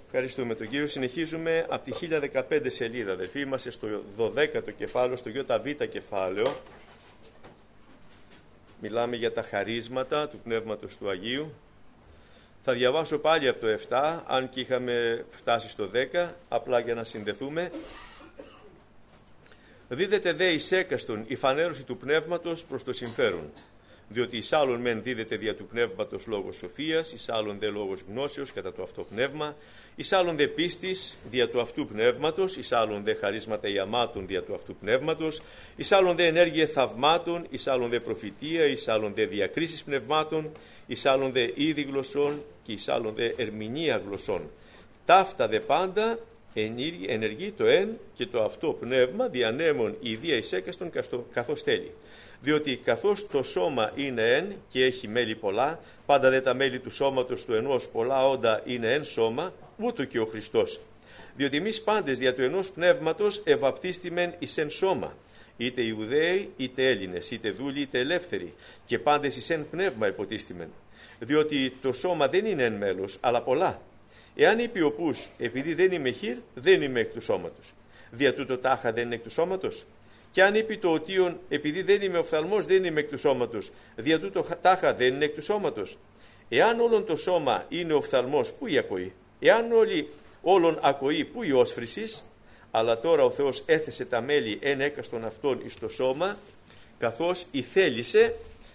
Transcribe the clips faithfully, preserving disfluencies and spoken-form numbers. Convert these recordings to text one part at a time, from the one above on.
Ευχαριστούμε τον Κύριο. Συνεχίζουμε από τη χίλια δεκαπέντε σελίδα, αδελφοί. Είμαστε στο δωδέκατο κεφάλαιο, στο ΙΒ κεφάλαιο. Μιλάμε για τα χαρίσματα του Πνεύματος του Αγίου. Θα διαβάσω πάλι από το επτά, αν και είχαμε φτάσει στο δέκα, απλά για να συνδεθούμε. Δίδεται δε εις έκαστον η φανέρωση του Πνεύματος προς το συμφέρον. Διότι εις άλλον μεν δίδεται δια του Πνεύματος λόγος σοφίας, εις άλλον δε λόγος γνώσεως κατά το αυτό πνεύμα, εις άλλον δε πίστης δια του αυτού πνεύματος, εις άλλον δε χαρίσματα ιαμάτων δια του αυτού πνεύματος, εις άλλον δε ενέργεια θαυμάτων, εις άλλον δε προφητεία, εις άλλον δε διακρίσεις πνευμάτων, εις άλλον δε είδη γλωσσών και εις άλλον δε ερμηνεία γλωσσών. Ταύτα δε πάντα ενεργεί το εν και το αυτό πνεύμα διανέμων ιδία εις έκαστον καθώς θέλει. Διότι καθώς το σώμα είναι εν και έχει μέλη πολλά, πάντα δε τα μέλη του σώματος του ενός πολλά όντα είναι εν σώμα, ούτω και ο Χριστός. Διότι εμείς πάντες δια του ενός πνεύματος ευαπτίστημεν εις εν σώμα, είτε Ιουδαίοι είτε Έλληνες, είτε δούλοι είτε ελεύθεροι, και πάντες εις εν πνεύμα υποτίστημεν. Διότι το σώμα δεν είναι εν μέλος, αλλά πολλά. Εάν είπε ο πούς, επειδή δεν είμαι χειρ, δεν είμαι εκ του σώματος, δια τούτο τάχα δεν είναι εκ του σώματος. Και αν είπε το οτίον, επειδή δεν είμαι οφθαλμός, δεν είμαι εκ του σώματος, δια τούτο τάχα δεν είναι εκ του σώματος. Εάν όλον το σώμα είναι οφθαλμός, πού η ακοή? Εάν όλοι όλον ακοή, πού η όσφρησης? Αλλά τώρα ο Θεός έθεσε τα μέλη εν έκαστον αυτών εις το σώμα, καθώς η θέλησε.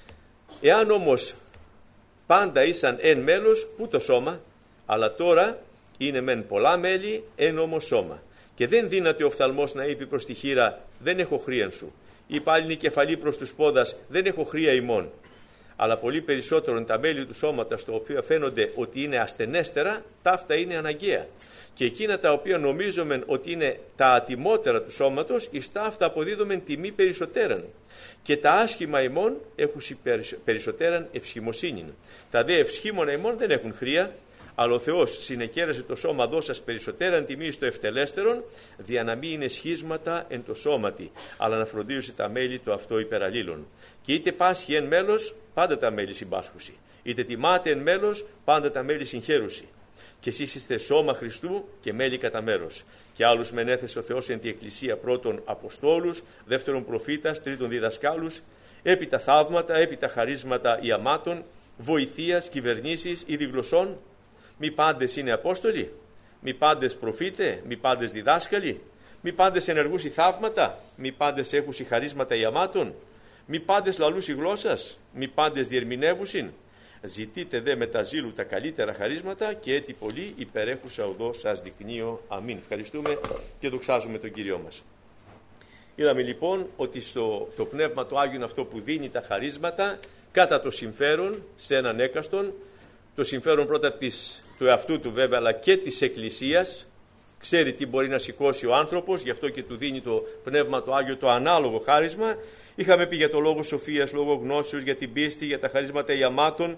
Εάν όμως πάντα ήσαν εν μέλος, πού το σώμα? Αλλά τώρα είναι μεν πολλά μέλη, εν όμως σώμα. Και δεν δύναται ο οφθαλμός να είπε προς τη χείρα, δεν έχω χρίαν σου, ή πάλι η κεφαλή προς τους πόδας, δεν έχω χρία ημών. Αλλά πολύ περισσότερον τα μέλη του σώματος, τα οποία φαίνονται ότι είναι ασθενέστερα, ταύτα είναι αναγκαία. Και εκείνα τα οποία νομίζομεν ότι είναι τα ατιμότερα του σώματος, εις ταύτα αποδίδομεν τιμή περισσότεραν. Και τα άσχημα ημών έχουν περισσότεραν ευσχημοσύνην. Τα δε ευσχήμωνα ημών δεν έχουν χρία, αλλά ο Θεός συνεκέρασε το σώμα δώσας περισσότεραν τιμή στο ευτελέστερον, δια να μην είναι σχίσματα εν το σώματι, αλλά να φροντίωσε τα μέλη το αυτό υπεραλλήλων. Και είτε πάσχει εν μέλος, πάντα τα μέλη συμπάσχουσι, είτε τιμάται εν μέλος, πάντα τα μέλη συγχαίρουσι. Και εσείς είστε σώμα Χριστού και μέλη κατά μέρος. Και άλλους μενέθεσε ο Θεός εν τη Εκκλησία, πρώτον Αποστόλους, δεύτερον προφήτας, τρίτον διδασκάλους, έπειτα θαύματα, έπειτα χαρίσματα ιαμάτων, βοηθείας, κυβερνήσεις, είδη γλωσσών. Μη πάντες είναι Απόστολοι, μη πάντες προφήτε, μη πάντες διδάσκαλοι, μη πάντες ενεργούσι θαύματα, μη πάντες έχουσι χαρίσματα ιαμάτων, μη πάντες λαλούσι γλώσσας, μη πάντες διερμηνεύουσιν. Ζητείτε δε με τα ζήλου τα καλύτερα χαρίσματα και έτι πολύ υπερέχουσα οδό σας δεικνύω. Αμήν. Ευχαριστούμε και δοξάζουμε τον Κύριό μας. Είδαμε λοιπόν ότι στο το Πνεύμα του Άγιον αυτό που δίνει τα χαρίσματα κατά το συμφέρον σε έναν έκαστον, το συμφέρον πρώτα της, του εαυτού του βέβαια, αλλά και της Εκκλησίας, ξέρει τι μπορεί να σηκώσει ο άνθρωπος, γι' αυτό και του δίνει το Πνεύμα το Άγιο το ανάλογο χάρισμα. Είχαμε πει για το λόγο σοφίας, λόγο γνώσεως, για την πίστη, για τα χαρίσματα ιαμάτων.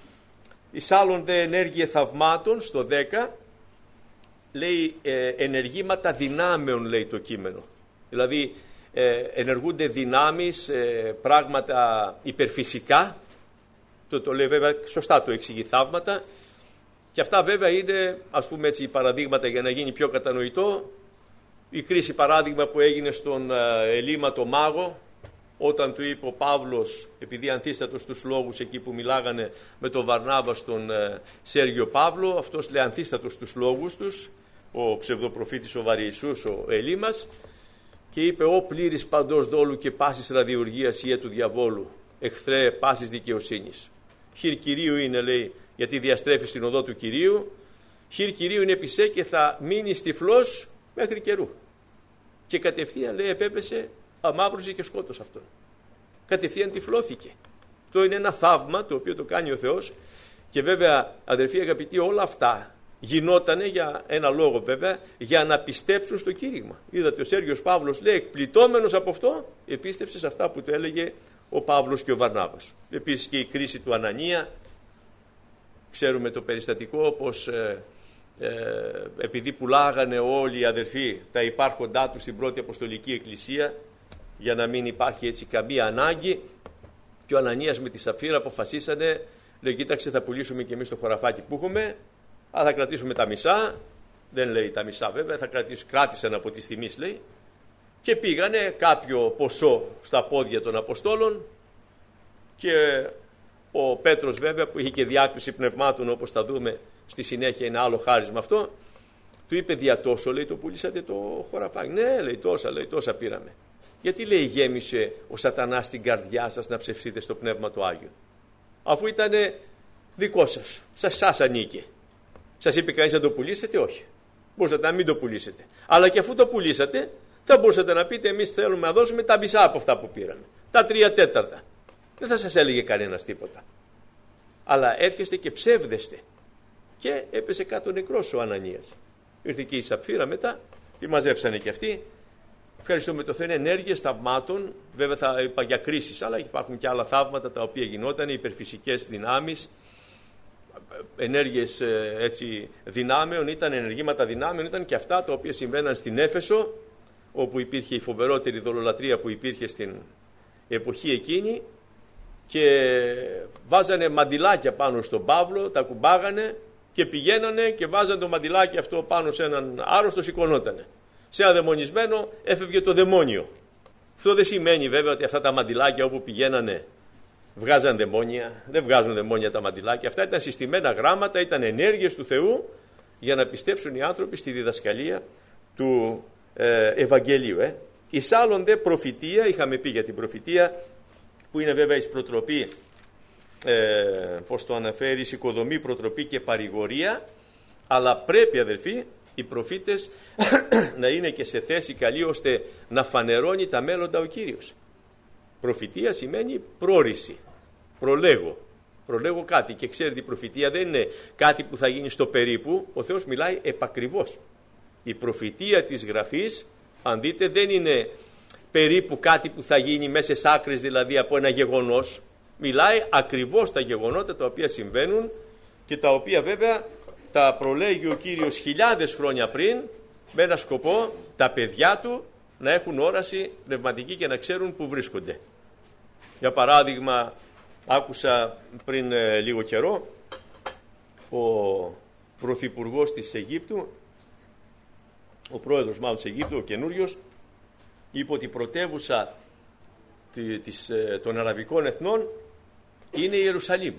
Εις άλλων δε ενέργεια θαυμάτων, στο δέκα, λέει ε, ενεργήματα δυνάμεων, λέει το κείμενο. Δηλαδή ε, ενεργούνται δυνάμεις, ε, πράγματα υπερφυσικά. Το, το λέει βέβαια, σωστά το εξηγεί, θαύματα. Και αυτά βέβαια είναι, ας πούμε έτσι, παραδείγματα για να γίνει πιο κατανοητό. Η κρίση παράδειγμα που έγινε στον Ελίματο μάγο, όταν του είπε ο Παύλος, επειδή ανθίστατος στους λόγους εκεί που μιλάγανε με τον Βαρνάβα στον Σέργιο Παύλο, αυτός λέει ανθίστατος στους λόγους τους, ο ψευδοπροφήτης ο Βαριησούς, ο Ελίμας, και είπε: «Ω πλήρης παντός δόλου και πάσης ραδιουργίας ιε του διαβόλου, εχθρέ πάσης δικαιοσύνης». Χειρ Κυρίου είναι, λέει, γιατί διαστρέφει στην οδό του Κυρίου. Χειρ Κυρίου είναι επισέ και θα μείνει τυφλός μέχρι καιρού. Και κατευθείαν, λέει, επέπεσε, αμαύρωσε και σκότωσε αυτόν. Κατευθείαν τυφλώθηκε. Το είναι ένα θαύμα το οποίο το κάνει ο Θεός. Και βέβαια, αδερφοί αγαπητοί, όλα αυτά γινότανε για ένα λόγο βέβαια, για να πιστέψουν στο κήρυγμα. Είδατε, ο Σέργιος Παύλος, λέει, εκπληττόμενος από αυτό, επίστεψε σε αυτά που του έλεγε ο Παύλος και ο Βαρνάβας. Επίσης και η κρίση του Ανανία, ξέρουμε το περιστατικό πως ε, ε, επειδή πουλάγανε όλοι οι αδερφοί τα υπάρχοντά τους στην πρώτη Αποστολική Εκκλησία για να μην υπάρχει έτσι καμία ανάγκη, και ο Ανανίας με τη Σαφίρα αποφασίσανε, λέει, κοίταξε, θα πουλήσουμε και εμείς το χωραφάκι που έχουμε, αλλά θα κρατήσουμε τα μισά δεν λέει τα μισά βέβαια, θα κρατήσουν, κράτησαν από τις τιμής λέει, και πήγανε κάποιο ποσό στα πόδια των Αποστόλων και ο Πέτρος βέβαια που είχε και διάκριση πνευμάτων, όπως θα δούμε στη συνέχεια, είναι άλλο χάρισμα αυτό, του είπε δια τόσο λέει το πουλήσατε το χωραφάκι. Ναι λέει τόσα, λέει τόσα πήραμε. Γιατί λέει γέμισε ο σατανάς στην καρδιά σας να ψευστείτε στο Πνεύμα του Άγιο, αφού ήταν δικό σας, σας, σας ανήκε. Σας είπε κανείς να το πουλήσετε? Όχι. Μπορούσατε να μην το πουλήσετε. Αλλά και αφού το πουλήσατε, θα μπορούσατε να πείτε εμείς θέλουμε να δώσουμε τα μισά από αυτά που πήραμε. Τα τρία τέταρτα. Δεν θα σας έλεγε κανένας τίποτα. Αλλά έρχεστε και ψεύδεστε. Και έπεσε κάτω νεκρός ο Ανανίας. Ήρθε και η Σαπφύρα μετά, τη μαζέψανε και αυτοί. Ευχαριστούμε το Θεό, είναι ενέργειες θαυμάτων. Βέβαια θα είπα για κρίσεις, αλλά υπάρχουν και άλλα θαύματα τα οποία γινόταν, υπερφυσικές δυνάμεις. Ενέργειες έτσι δυνάμεων ήταν, ενεργήματα δυνάμεων ήταν και αυτά τα οποία συμβαίναν στην Έφεσο, όπου υπήρχε η φοβερότερη δολολατρεία που υπήρχε στην εποχή εκείνη, και βάζανε μαντιλάκια πάνω στον Παύλο, τα κουμπάγανε και πηγαίνανε και βάζανε το μαντιλάκι αυτό πάνω σε έναν άρρωστο, σηκωνότανε. Σε ένα δαιμονισμένο έφευγε το δαιμόνιο. Αυτό δεν σημαίνει βέβαια ότι αυτά τα μαντιλάκια όπου πηγαίνανε βγάζαν δαιμόνια, δεν βγάζουν δαιμόνια τα μαντιλάκια. Αυτά ήταν συστημένα γράμματα, ήταν ενέργειες του Θεού για να πιστέψουν οι άνθρωποι στη διδασκαλία του ε, Ευαγγελίου. Ε. Εις άλλον δε προφητεία, είχαμε πει για την προφητεία, που είναι βέβαια εις προτροπή, ε, πώς το αναφέρει, εις οικοδομή, προτροπή και παρηγορία, αλλά πρέπει αδελφοί οι προφήτες να είναι και σε θέση καλή ώστε να φανερώνει τα μέλλοντα ο Κύριος. Προφητεία σημαίνει πρόρηση, προλέγω, προλέγω κάτι, και ξέρετε η προφητεία δεν είναι κάτι που θα γίνει στο περίπου, ο Θεός μιλάει επακριβώς. Η προφητεία της Γραφής, αν δείτε, δεν είναι περίπου κάτι που θα γίνει μέσα σε άκρες, δηλαδή από ένα γεγονός. Μιλάει ακριβώς τα γεγονότα τα οποία συμβαίνουν και τα οποία βέβαια τα προλέγει ο Κύριος χιλιάδες χρόνια πριν, με ένα σκοπό τα παιδιά του να έχουν όραση πνευματική και να ξέρουν που βρίσκονται. Για παράδειγμα, άκουσα πριν ε, λίγο καιρό ο πρωθυπουργός της Αιγύπτου, ο πρόεδρος μάλλον της Αιγύπτου, ο καινούριος, είπε ότι η πρωτεύουσα της, ε, των αραβικών εθνών είναι η Ιερουσαλήμ.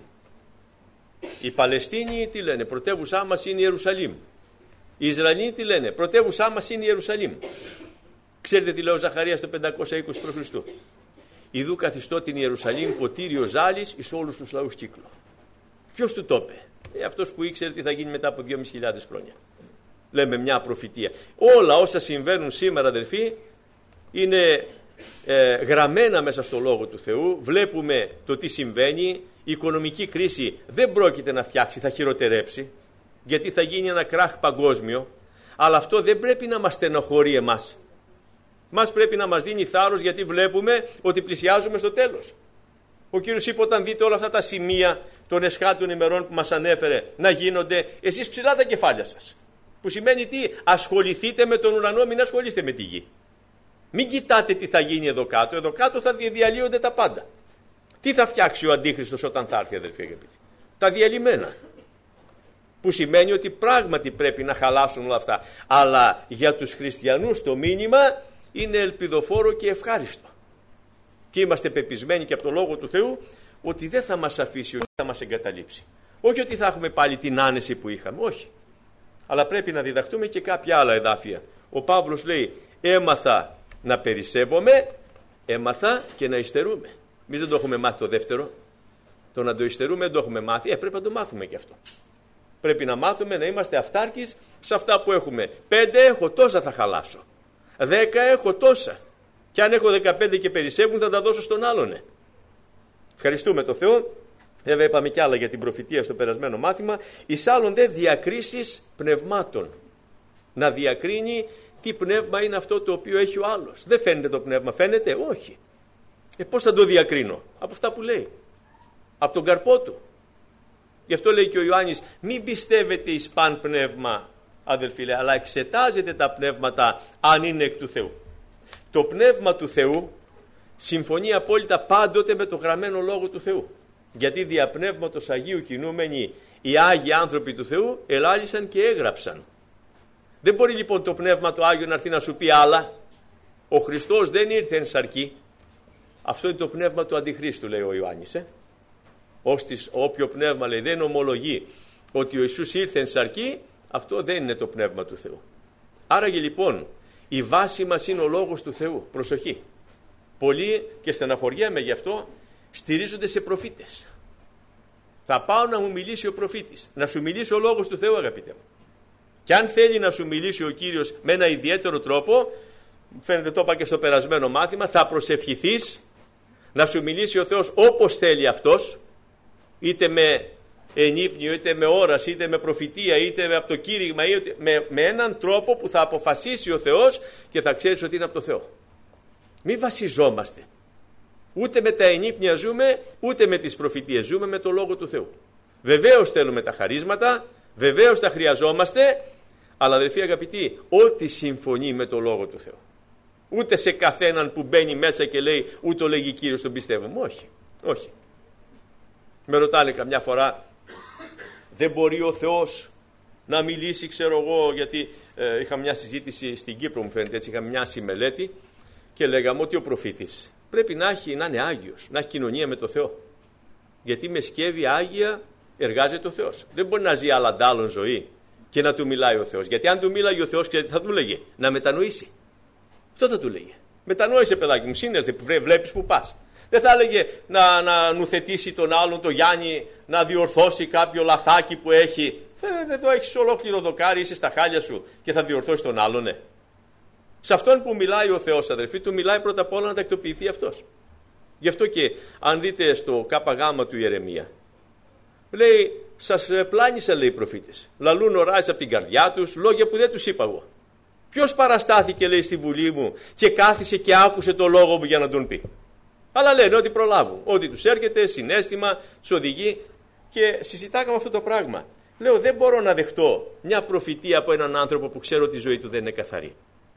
Οι Παλαιστίνοι τι λένε? Πρωτεύουσά μας είναι η Ιερουσαλήμ. Οι Ισραηλοί τι λένε? Πρωτεύουσά μας είναι η Ιερουσαλήμ. Ξέρετε τι λέει ο Ζαχαρίας το πεντακόσια είκοσι προ Χριστού? Ιδού καθιστώ την Ιερουσαλήμ ποτήριο ζάλης εις όλους τους λαούς κύκλο. Ποιος του το είπε? Ε, αυτός που ήξερε τι θα γίνει μετά από δυόμισι χιλιάδες χρόνια. Λέμε μια προφητεία. Όλα όσα συμβαίνουν σήμερα αδελφοί είναι ε, γραμμένα μέσα στο Λόγο του Θεού. Βλέπουμε το τι συμβαίνει. Η οικονομική κρίση δεν πρόκειται να φτιάξει, θα χειροτερέψει, γιατί θα γίνει ένα κράχ παγκόσμιο, αλλά αυτό δεν πρέπει να μας στενοχωρεί εμάς. Μας πρέπει να μας δίνει θάρρος, γιατί βλέπουμε ότι πλησιάζουμε στο τέλος. Ο Κύριος είπε όταν δείτε όλα αυτά τα σημεία των εσχάτων ημερών που μας ανέφερε να γίνονται, εσείς ψηλά τα κεφάλια σας. Που σημαίνει τι? Ασχοληθείτε με τον ουρανό, μην ασχολείστε με τη γη. Μην κοιτάτε τι θα γίνει εδώ κάτω, εδώ κάτω θα διαλύονται τα πάντα. Τι θα φτιάξει ο Αντίχριστος όταν θα έρθει, αδελφοί αγαπητοί? Τα διαλυμένα. Που σημαίνει ότι πράγματι πρέπει να χαλάσουν όλα αυτά. Αλλά για τους χριστιανούς το μήνυμα είναι ελπιδοφόρο και ευχάριστο. Και είμαστε πεπισμένοι και από το Λόγο του Θεού ότι δεν θα μας αφήσει, ότι θα μας εγκαταλείψει. Όχι ότι θα έχουμε πάλι την άνεση που είχαμε, όχι. Αλλά πρέπει να διδαχτούμε και κάποια άλλα εδάφια. Ο Παύλος λέει έμαθα να περισσεύομαι, έμαθα και να υστερούμε. Εμείς δεν το έχουμε μάθει το δεύτερο. Το να το υστερούμε δεν το έχουμε μάθει. Ε, πρέπει να το μάθουμε και αυτό. Πρέπει να μάθουμε να είμαστε αυτάρκεις σε αυτά που έχουμε. Πέντε έχω, τόσα θα χαλάσω. Δέκα έχω, τόσα. Και αν έχω δεκαπέντε και περισσεύουν θα τα δώσω στον άλλον. Ευχαριστούμε το Θεό. Βέβαια είπαμε κι άλλα για την προφητεία στο περασμένο μάθημα. Εις άλλον δε διακρίσεις πνευμάτων. Να διακρίνει τι πνεύμα είναι αυτό το οποίο έχει ο άλλος. Δεν φαίνεται το πνεύμα, φαίνεται? Όχι. Ε, πώς θα το διακρίνω? Από αυτά που λέει. Από τον καρπό του. Γι' αυτό λέει και ο Ιωάννης, μην πιστεύετε εις παν πνεύμα, αδελφοί, λέει, αλλά εξετάζετε τα πνεύματα αν είναι εκ του Θεού. Το πνεύμα του Θεού συμφωνεί απόλυτα πάντοτε με το γραμμένο Λόγο του Θεού. Γιατί δια πνεύματος Αγίου κινούμενοι οι Άγιοι άνθρωποι του Θεού ελάλησαν και έγραψαν. Δεν μπορεί λοιπόν το Πνεύμα το Άγιο να έρθει να σου πει άλλα. Ο Χριστός δεν ήρθε εν σαρκή. Αυτό είναι το πνεύμα του Αντιχρίστου, λέει ο Ιωάννης. Ε? Ώστις όποιο πνεύμα, λέει, δεν ομολογεί ότι ο Ιησούς ήρθε εν σαρκή, αυτό δεν είναι το πνεύμα του Θεού. Άραγε λοιπόν η βάση μας είναι ο Λόγος του Θεού. Προσοχή. Πολλοί, και στεναχωριέμαι γι' αυτό, στηρίζονται σε προφήτες. Θα πάω να μου μιλήσει ο προφήτης. Να σου μιλήσει ο Λόγος του Θεού, αγαπητέ μου. Και αν θέλει να σου μιλήσει ο Κύριος με ένα ιδιαίτερο τρόπο, φαίνεται το είπα και στο περασμένο μάθημα, θα προσευχηθείς να σου μιλήσει ο Θεός όπως θέλει αυτός, είτε με ενύπνιο, είτε με όραση, είτε με προφητεία, είτε με από το κήρυγμα, είτε με, με έναν τρόπο που θα αποφασίσει ο Θεός και θα ξέρεις ότι είναι από το Θεό. Μην βασιζόμαστε. Ούτε με τα ενύπνια ζούμε, ούτε με τις προφητείες ζούμε, με το Λόγο του Θεού. Βεβαίως θέλουμε τα χαρίσματα, βεβαίως τα χρειαζόμαστε, αλλά αδελφοί αγαπητοί, ό,τι συμφωνεί με το Λόγο του Θεού. Ούτε σε καθέναν που μπαίνει μέσα και λέει, ούτε λέγει Κύριος τον πιστεύουμε. Όχι, όχι. Με ρωτάνε καμιά φορά, δεν μπορεί ο Θεός να μιλήσει, ξέρω εγώ, γιατί ε, είχα μια συζήτηση στην Κύπρο, μου φαίνεται έτσι, είχα μια συμμελέτη και λέγαμε ότι ο προφήτης πρέπει να, έχει, να είναι Άγιος, να έχει κοινωνία με το Θεό. Γιατί με σκεύη Άγια εργάζεται ο Θεός. Δεν μπορεί να ζει αλλαντάλλον ζωή και να του μιλάει ο Θεός. Γιατί αν του μίλαγε ο Θεός, ξέρετε, θα του λέγε να μετανοήσει. Αυτό θα του λέγε. Μετανόησε, παιδάκι μου, σύνερθε που βλέπεις που πας. Δεν θα έλεγε να, να νουθετήσει τον άλλον, τον Γιάννη, να διορθώσει κάποιο λαθάκι που έχει. Ε, εδώ έχεις ολόκληρο δοκάρι, είσαι στα χάλια σου και θα διορθώσει τον άλλον, ναι. Σε αυτόν που μιλάει ο Θεός, αδερφοί, του μιλάει πρώτα απ' όλα να τακτοποιηθεί αυτός. Γι' αυτό και αν δείτε στο ΚΓ του Ιερεμία, λέει, σας πλάνησα, λέει οι προφήτες. Λαλούν οράζεις από την καρδιά τους, λόγια που δεν τους είπα εγώ. Ποιος παραστάθηκε, λέει, στη βουλή μου και κάθισε και άκουσε το λόγο μου για να τον πει. Αλλά λένε ότι προλάβουν, ότι τους έρχεται συναίσθημα, τους οδηγεί και συζητάγαμε αυτό το πράγμα. Λέω, δεν μπορώ να δεχτώ μια προφητεία από έναν άνθρωπο που ξέρω ότι η ζωή του δεν είναι καθαρή.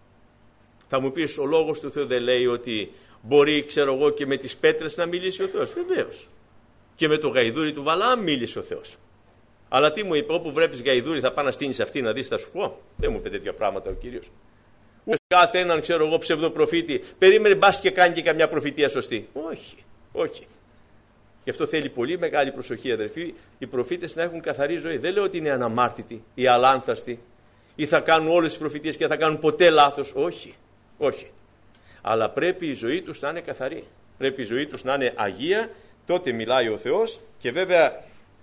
Θα μου πεις, ο Λόγος του Θεού δεν λέει ότι μπορεί, ξέρω εγώ, και με τις πέτρες να μιλήσει ο Θεός? Βεβαίως. Και με το γαϊδούρι του Βαλαάμ μίλησε ο Θεός. Αλλά τι μου είπε, όπου βλέπεις γαϊδούρι θα πάει να στείνεις αυτή να δεις, θα σου πω. Δεν μου είπε τέτοια πράγματα ο Κύριος. Ούτε κάθε έναν, ξέρω εγώ, ψευδοπροφήτη, περίμενε μπας και κάνει και καμιά προφητεία σωστή. Όχι, όχι. Γι' αυτό θέλει πολύ μεγάλη προσοχή, αδερφοί, οι προφήτες να έχουν καθαρή ζωή. Δεν λέω ότι είναι αναμάρτητοι ή αλάνθαστοι ή θα κάνουν όλες τις προφητείες και θα κάνουν ποτέ λάθος. Όχι, όχι. Αλλά πρέπει η ζωή τους να είναι καθαρή. Πρέπει η ζωή τους να είναι αγία, τότε μιλάει ο Θεός. Και βέβαια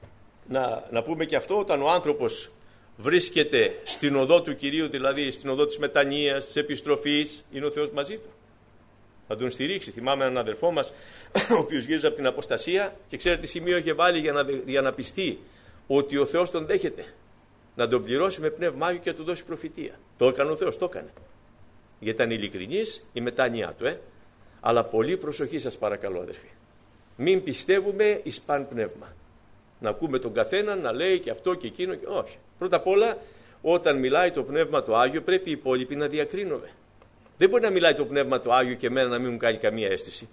να, να πούμε και αυτό, όταν ο άνθρωπος βρίσκεται στην οδό του Κυρίου, δηλαδή στην οδό της μετανοίας, της επιστροφής, είναι ο Θεός μαζί του. Θα τον στηρίξει. Θυμάμαι έναν αδερφό μας, ο οποίος γύριζε από την αποστασία και ξέρετε τι σημείο είχε βάλει για να, για να πιστεί ότι ο Θεός τον δέχεται. Να τον πληρώσει με πνεύμα Άγιο και να του δώσει προφητεία. Το έκανε ο Θεός, το έκανε. Γιατί ήταν ειλικρινής η μετάνοιά του. Ε? Αλλά πολύ προσοχή σας παρακαλώ, αδερφοί. Μην πιστεύουμε εις παν πνεύμα. Να ακούμε τον καθένα να λέει και αυτό και εκείνο. Και... όχι. Πρώτα απ' όλα, όταν μιλάει το Πνεύμα το Άγιο, πρέπει οι υπόλοιποι να διακρίνουμε. Δεν μπορεί να μιλάει το Πνεύμα το Άγιο και εμένα να μην μου κάνει καμία αίσθηση.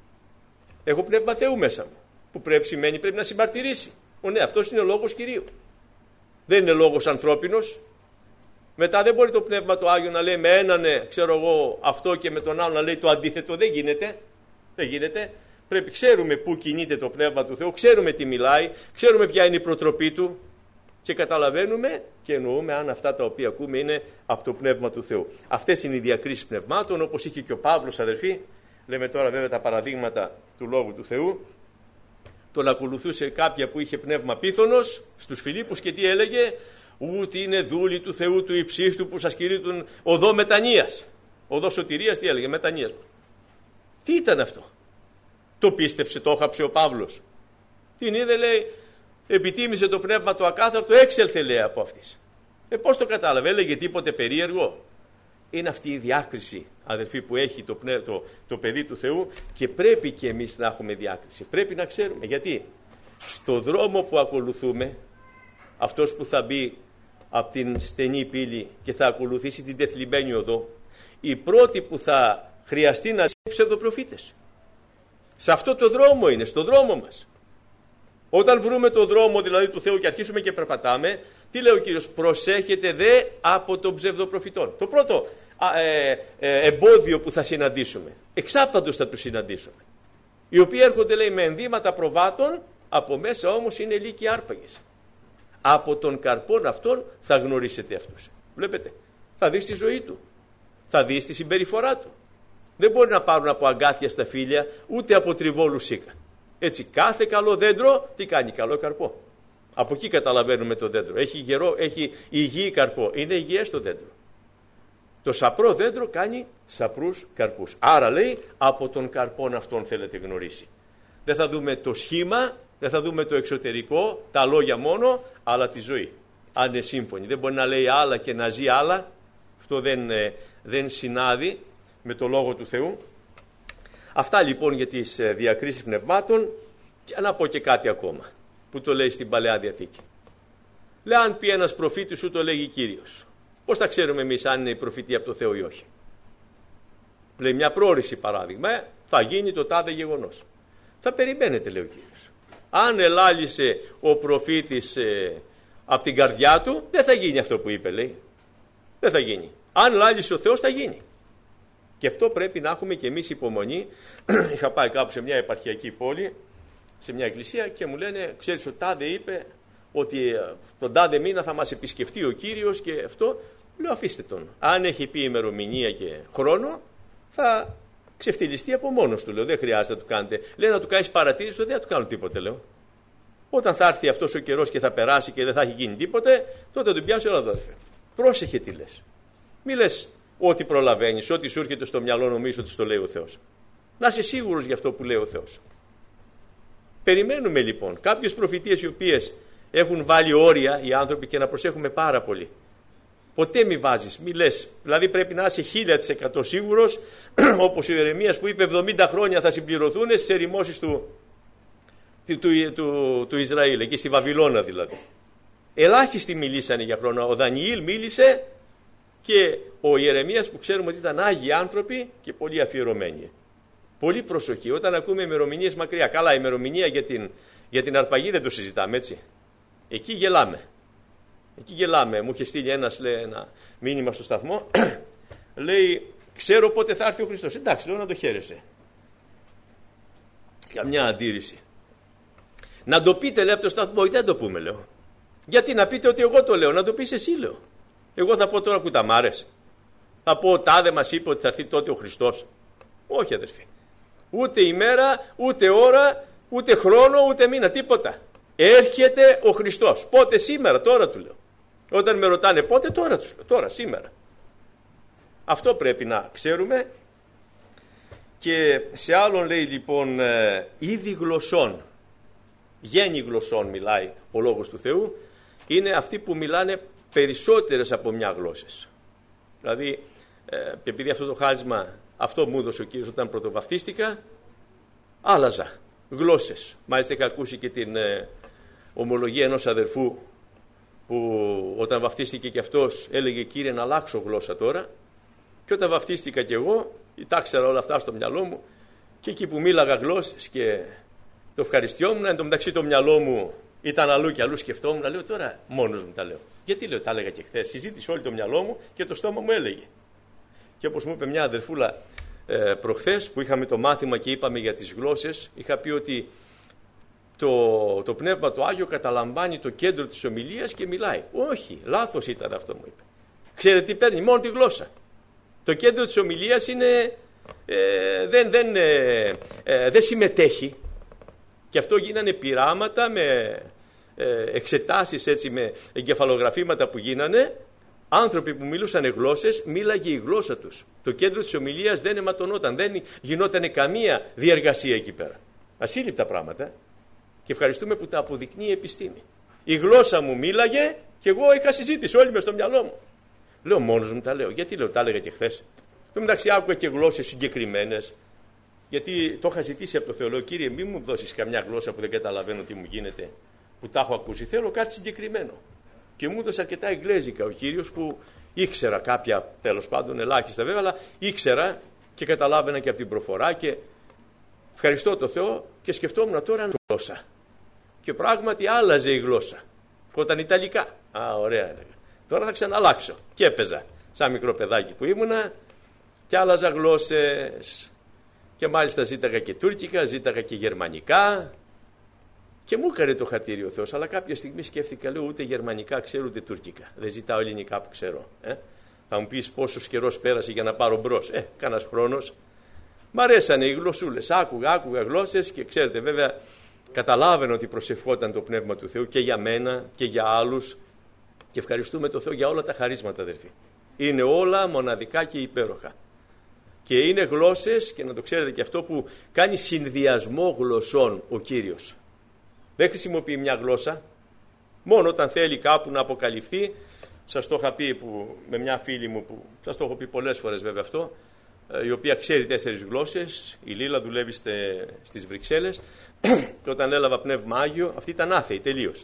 Έχω Πνεύμα Θεού μέσα μου. Που πρέπει σημαίνει πρέπει να συμπαρτηρήσει. Ο, ναι, αυτός είναι ο λόγος Κυρίου. Δεν είναι λόγος ανθρώπινος. Μετά δεν μπορεί το Πνεύμα το Άγιο να λέει με έναν, ναι, ξέρω εγώ, αυτό και με τον άλλο να λέει το αντίθετο. Δεν γίνεται. Δεν γίνεται. Πρέπει, ξέρουμε πού κινείται το Πνεύμα του Θεού, ξέρουμε τι μιλάει, ξέρουμε ποια είναι η προτροπή του και καταλαβαίνουμε και εννοούμε αν αυτά τα οποία ακούμε είναι από το Πνεύμα του Θεού. Αυτές είναι οι διακρίσεις πνευμάτων, όπως είχε και ο Παύλος, αδερφοί. Λέμε τώρα βέβαια τα παραδείγματα του Λόγου του Θεού. Τον ακολουθούσε κάποια που είχε πνεύμα πίθωνος στους Φιλίππους και τι έλεγε? Ούτε είναι δούλοι του Θεού του υψίστου που σας κηρύττουν οδό μετανοίας. Οδό σωτηρίας, τι έλεγε? Μετανοίας. Τι ήταν αυτό? Το πίστεψε, το έχαψε ο Παύλος. Την είδε, λέει, επιτίμησε το πνεύμα το ακάθαρτο, έξελθε, λέει, από αυτής. Ε, πώς το κατάλαβε? Έλεγε τίποτε περίεργο? Είναι αυτή η διάκριση, αδερφοί, που έχει το, πνεύμα, το, το παιδί του Θεού και πρέπει και εμείς να έχουμε διάκριση. Πρέπει να ξέρουμε. Γιατί στο δρόμο που ακολουθούμε, αυτός που θα μπει από την στενή πύλη και θα ακολουθήσει την τεθλιμμένη οδό, οι πρώτοι που θα χρειαστεί να είναι ψευδοπροφήτες. Σε αυτό το δρόμο είναι, στο δρόμο μας. Όταν βρούμε το δρόμο δηλαδή του Θεού και αρχίσουμε και περπατάμε, Τι λέει ο Κύριος? Προσέχετε δε από τον ψευδοπροφητών. Το πρώτο ε, ε, εμπόδιο που θα συναντήσουμε, εξάπταντος θα τους συναντήσουμε, οι οποίοι έρχονται, λέει, με ενδύματα προβάτων, από μέσα όμως είναι λύκοι άρπαγες. Από τον καρπόν αυτόν θα γνωρίσετε αυτούς. Βλέπετε, θα δεις τη ζωή του, θα δεις τη συμπεριφορά του. Δεν μπορεί να πάρουν από αγκάθια στα φύλλα, ούτε από τριβόλου σίκα. Έτσι, κάθε καλό δέντρο τι κάνει? Καλό καρπό. Από εκεί καταλαβαίνουμε το δέντρο. Έχει γερό, έχει υγιή καρπό. Είναι υγιές το δέντρο. Το σαπρό δέντρο κάνει σαπρούς καρπούς. Άρα, λέει, από τον καρπόν αυτόν θέλετε γνωρίσει. Δεν θα δούμε το σχήμα, δεν θα δούμε το εξωτερικό, τα λόγια μόνο, αλλά τη ζωή. Αν είναι σύμφωνοι. Δεν μπορεί να λέει άλλα και να ζει άλλα. Αυτό δεν, δεν συνάδει με το Λόγο του Θεού. Αυτά λοιπόν για τις διακρίσεις πνευμάτων. Και να πω και κάτι ακόμα που το λέει στην Παλαιά Διαθήκη. Λέει, αν πει ένας προφήτης, σου το λέγει Κύριος. Πώς θα ξέρουμε εμείς αν είναι η προφητεία από το Θεό ή όχι? Λέει μια πρόορηση παράδειγμα, ε, θα γίνει το τάδε γεγονός. Θα περιμένετε, λέει ο Κύριος. Αν ελάλησε ο προφήτης ε, από την καρδιά του, δεν θα γίνει αυτό που είπε, λέει. Δεν θα γίνει. Αν ελάλησε ο Θεός, θα γίνει. Και αυτό πρέπει να έχουμε και εμείς υπομονή. Είχα πάει κάπου σε μια επαρχιακή πόλη, σε μια εκκλησία, και μου λένε, ξέρεις, ο τάδε είπε ότι τον τάδε μήνα θα μας επισκεφτεί ο Κύριος και αυτό. Λέω, αφήστε τον. Αν έχει πει ημερομηνία και χρόνο, θα ξεφτυλιστεί από μόνος του. Λέω, δεν χρειάζεται να του κάνετε. Λέει, να του κάνεις παρατήρηση, δεν θα του κάνω τίποτε, λέω. Όταν θα έρθει αυτός ο καιρός και θα περάσει και δεν θα έχει γίνει τίποτε, τότε τον πιάσω, όλα αδερφέ. Πρόσεχε τι λες. Μη λες ό,τι προλαβαίνεις, ό,τι σου έρχεται στο μυαλό, νομίζω ότι στο λέει ο Θεός. Να είσαι σίγουρος για αυτό που λέει ο Θεός. Περιμένουμε λοιπόν κάποιες προφητείες οι οποίες έχουν βάλει όρια οι άνθρωποι, και να προσέχουμε πάρα πολύ. Ποτέ μη βάζεις, μη λες. Δηλαδή πρέπει να είσαι χίλια τοις εκατό σίγουρος, όπως ο Ιερεμίας που είπε εβδομήντα χρόνια θα συμπληρωθούν στις ερημώσεις του, του, του, του, του Ισραήλ, εκεί στη Βαβυλώνα δηλαδή. Ελάχιστοι μιλήσανε για χρόνο. Ο Δανιήλ μίλησε, και ο Ιερεμίας που ξέρουμε ότι ήταν άγιοι άνθρωποι και πολύ αφιερωμένοι. Πολύ προσοχή όταν ακούμε ημερομηνίες μακριά. Καλά, η ημερομηνία για την, για την αρπαγή δεν το συζητάμε, έτσι. Εκεί γελάμε. Εκεί γελάμε. Μου είχε στείλει ένας, λέει, ένα μήνυμα στο σταθμό. Λέει, ξέρω πότε θα έρθει ο Χριστός. Εντάξει, λέω, να το χαίρεσαι. Καμιά αντίρρηση. Να το πείτε, λέει, από το σταθμό. Όχι, δεν το πούμε, λέω. Γιατί να πείτε ότι εγώ το λέω, να το πεις εσύ, λέω. Εγώ θα πω τώρα κουταμάρες. Θα πω, τάδε μας είπε ότι θα έρθει τότε ο Χριστός. Όχι, αδερφοί. Ούτε ημέρα, ούτε ώρα, ούτε χρόνο, ούτε μήνα, τίποτα. Έρχεται ο Χριστός. Πότε? Σήμερα, τώρα του λέω. Όταν με ρωτάνε πότε, τώρα τους λέω. Τώρα, σήμερα. Αυτό πρέπει να ξέρουμε. Και σε άλλον λέει λοιπόν, ε, είδη γλωσσών, γέννη γλωσσών μιλάει ο Λόγος του Θεού, είναι αυτοί που μιλάνε περισσότερες από μια γλώσσες. Δηλαδή, ε, και επειδή αυτό το χάρισμα, αυτό μου έδωσε ο Κύριος όταν πρωτοβαφτίστηκα, άλλαζα γλώσσες. Μάλιστα είχα ακούσει και την ε, ομολογία ενός αδερφού που όταν βαφτίστηκε και αυτός έλεγε, Κύριε, να αλλάξω γλώσσα τώρα. Και όταν βαφτίστηκα κι εγώ, τα ήξερα όλα αυτά στο μυαλό μου, και εκεί που μίλαγα γλώσσες και το ευχαριστιόμουν, εν τω μεταξύ το μυαλό μου ήταν αλλού και αλλού, σκεφτόμουν, λέω τώρα μόνος μου τα λέω. Γιατί λέω, τα έλεγα και χθες. Συζήτησε όλο το μυαλό μου και το στόμα μου έλεγε. Και όπως μου είπε μια αδερφούλα ε, προχθές που είχαμε το μάθημα και είπαμε για τις γλώσσες, είχα πει ότι το, το Πνεύμα το Άγιο καταλαμβάνει το κέντρο της ομιλίας και μιλάει. Όχι, λάθος ήταν αυτό, μου είπε. Ξέρετε τι παίρνει? Μόνο τη γλώσσα. Το κέντρο της ομιλίας είναι, ε, δεν, δεν, ε, ε, δεν συμμετέχει. Και αυτό γίνανε πειράματα με ε, εξετάσεις, έτσι, με εγκεφαλογραφήματα που γίνανε. Άνθρωποι που μιλούσαν γλώσσες, μίλαγε η γλώσσα τους. Το κέντρο της ομιλίας δεν αιματωνόταν, δεν γινόταν καμία διεργασία εκεί πέρα. Ασύλληπτα πράγματα. Και ευχαριστούμε που τα αποδεικνύει η επιστήμη. Η γλώσσα μου μίλαγε και εγώ είχα συζήτηση όλη μες στο μυαλό μου. Λέω, μόνος μου τα λέω. Γιατί λέω, τα έλεγα και χθες. Στο μεταξύ άκουγα και γλώσσες συγκεκριμένες. Γιατί το είχα ζητήσει από το Θεό. Λέω, Κύριε, μην μου δώσεις καμιά γλώσσα που δεν καταλαβαίνω τι μου γίνεται, που τα έχω ακούσει. Θέλω κάτι συγκεκριμένο. Και μου έδωσε αρκετά εγγλέζικα ο Κύριος, που ήξερα κάποια, τέλος πάντων, ελάχιστα βέβαια, αλλά ήξερα και καταλάβαινα και από την προφορά. Και ευχαριστώ το Θεό και σκεφτόμουν τώρα γλώσσα. Και πράγματι άλλαζε η γλώσσα. ερχόταν Ιταλικά. Α, ωραία έλεγα. Τώρα θα ξαναλλάξω. Και έπαιζα. Σαν μικρό παιδάκι που ήμουνα και άλλαζα γλώσσες. Και μάλιστα ζήταγα και τουρκικά, ζήταγα και γερμανικά. Και μου έκανε το χατήρι ο Θεός. Αλλά κάποια στιγμή σκέφτηκα, λέω, ούτε γερμανικά ξέρω ούτε τουρκικά. Δεν ζητάω ελληνικά που ξέρω. Ε? Θα μου πεις πόσος καιρός πέρασε για να πάρω μπρος. Ε, κάνας χρόνος. Μ' αρέσανε οι γλωσσούλες. Άκουγα, άκουγα γλώσσες και ξέρετε, βέβαια, καταλάβαινα ότι προσευχόταν το Πνεύμα του Θεού και για μένα και για άλλους. Και ευχαριστούμε τον Θεό για όλα τα χαρίσματα, αδερφοί. Είναι όλα μοναδικά και υπέροχα. Και είναι γλώσσες, και να το ξέρετε και αυτό, που κάνει συνδυασμό γλωσσών ο Κύριος. Δεν χρησιμοποιεί μια γλώσσα, μόνο όταν θέλει κάπου να αποκαλυφθεί. Σας το είχα πει που, με μια φίλη μου, που σας το έχω πει πολλές φορές βέβαια αυτό, η οποία ξέρει τέσσερις γλώσσες, η Λίλα δουλεύει στε, στις Βρυξέλλες, και όταν έλαβα Πνεύμα Άγιο, αυτή ήταν άθεη τελείως.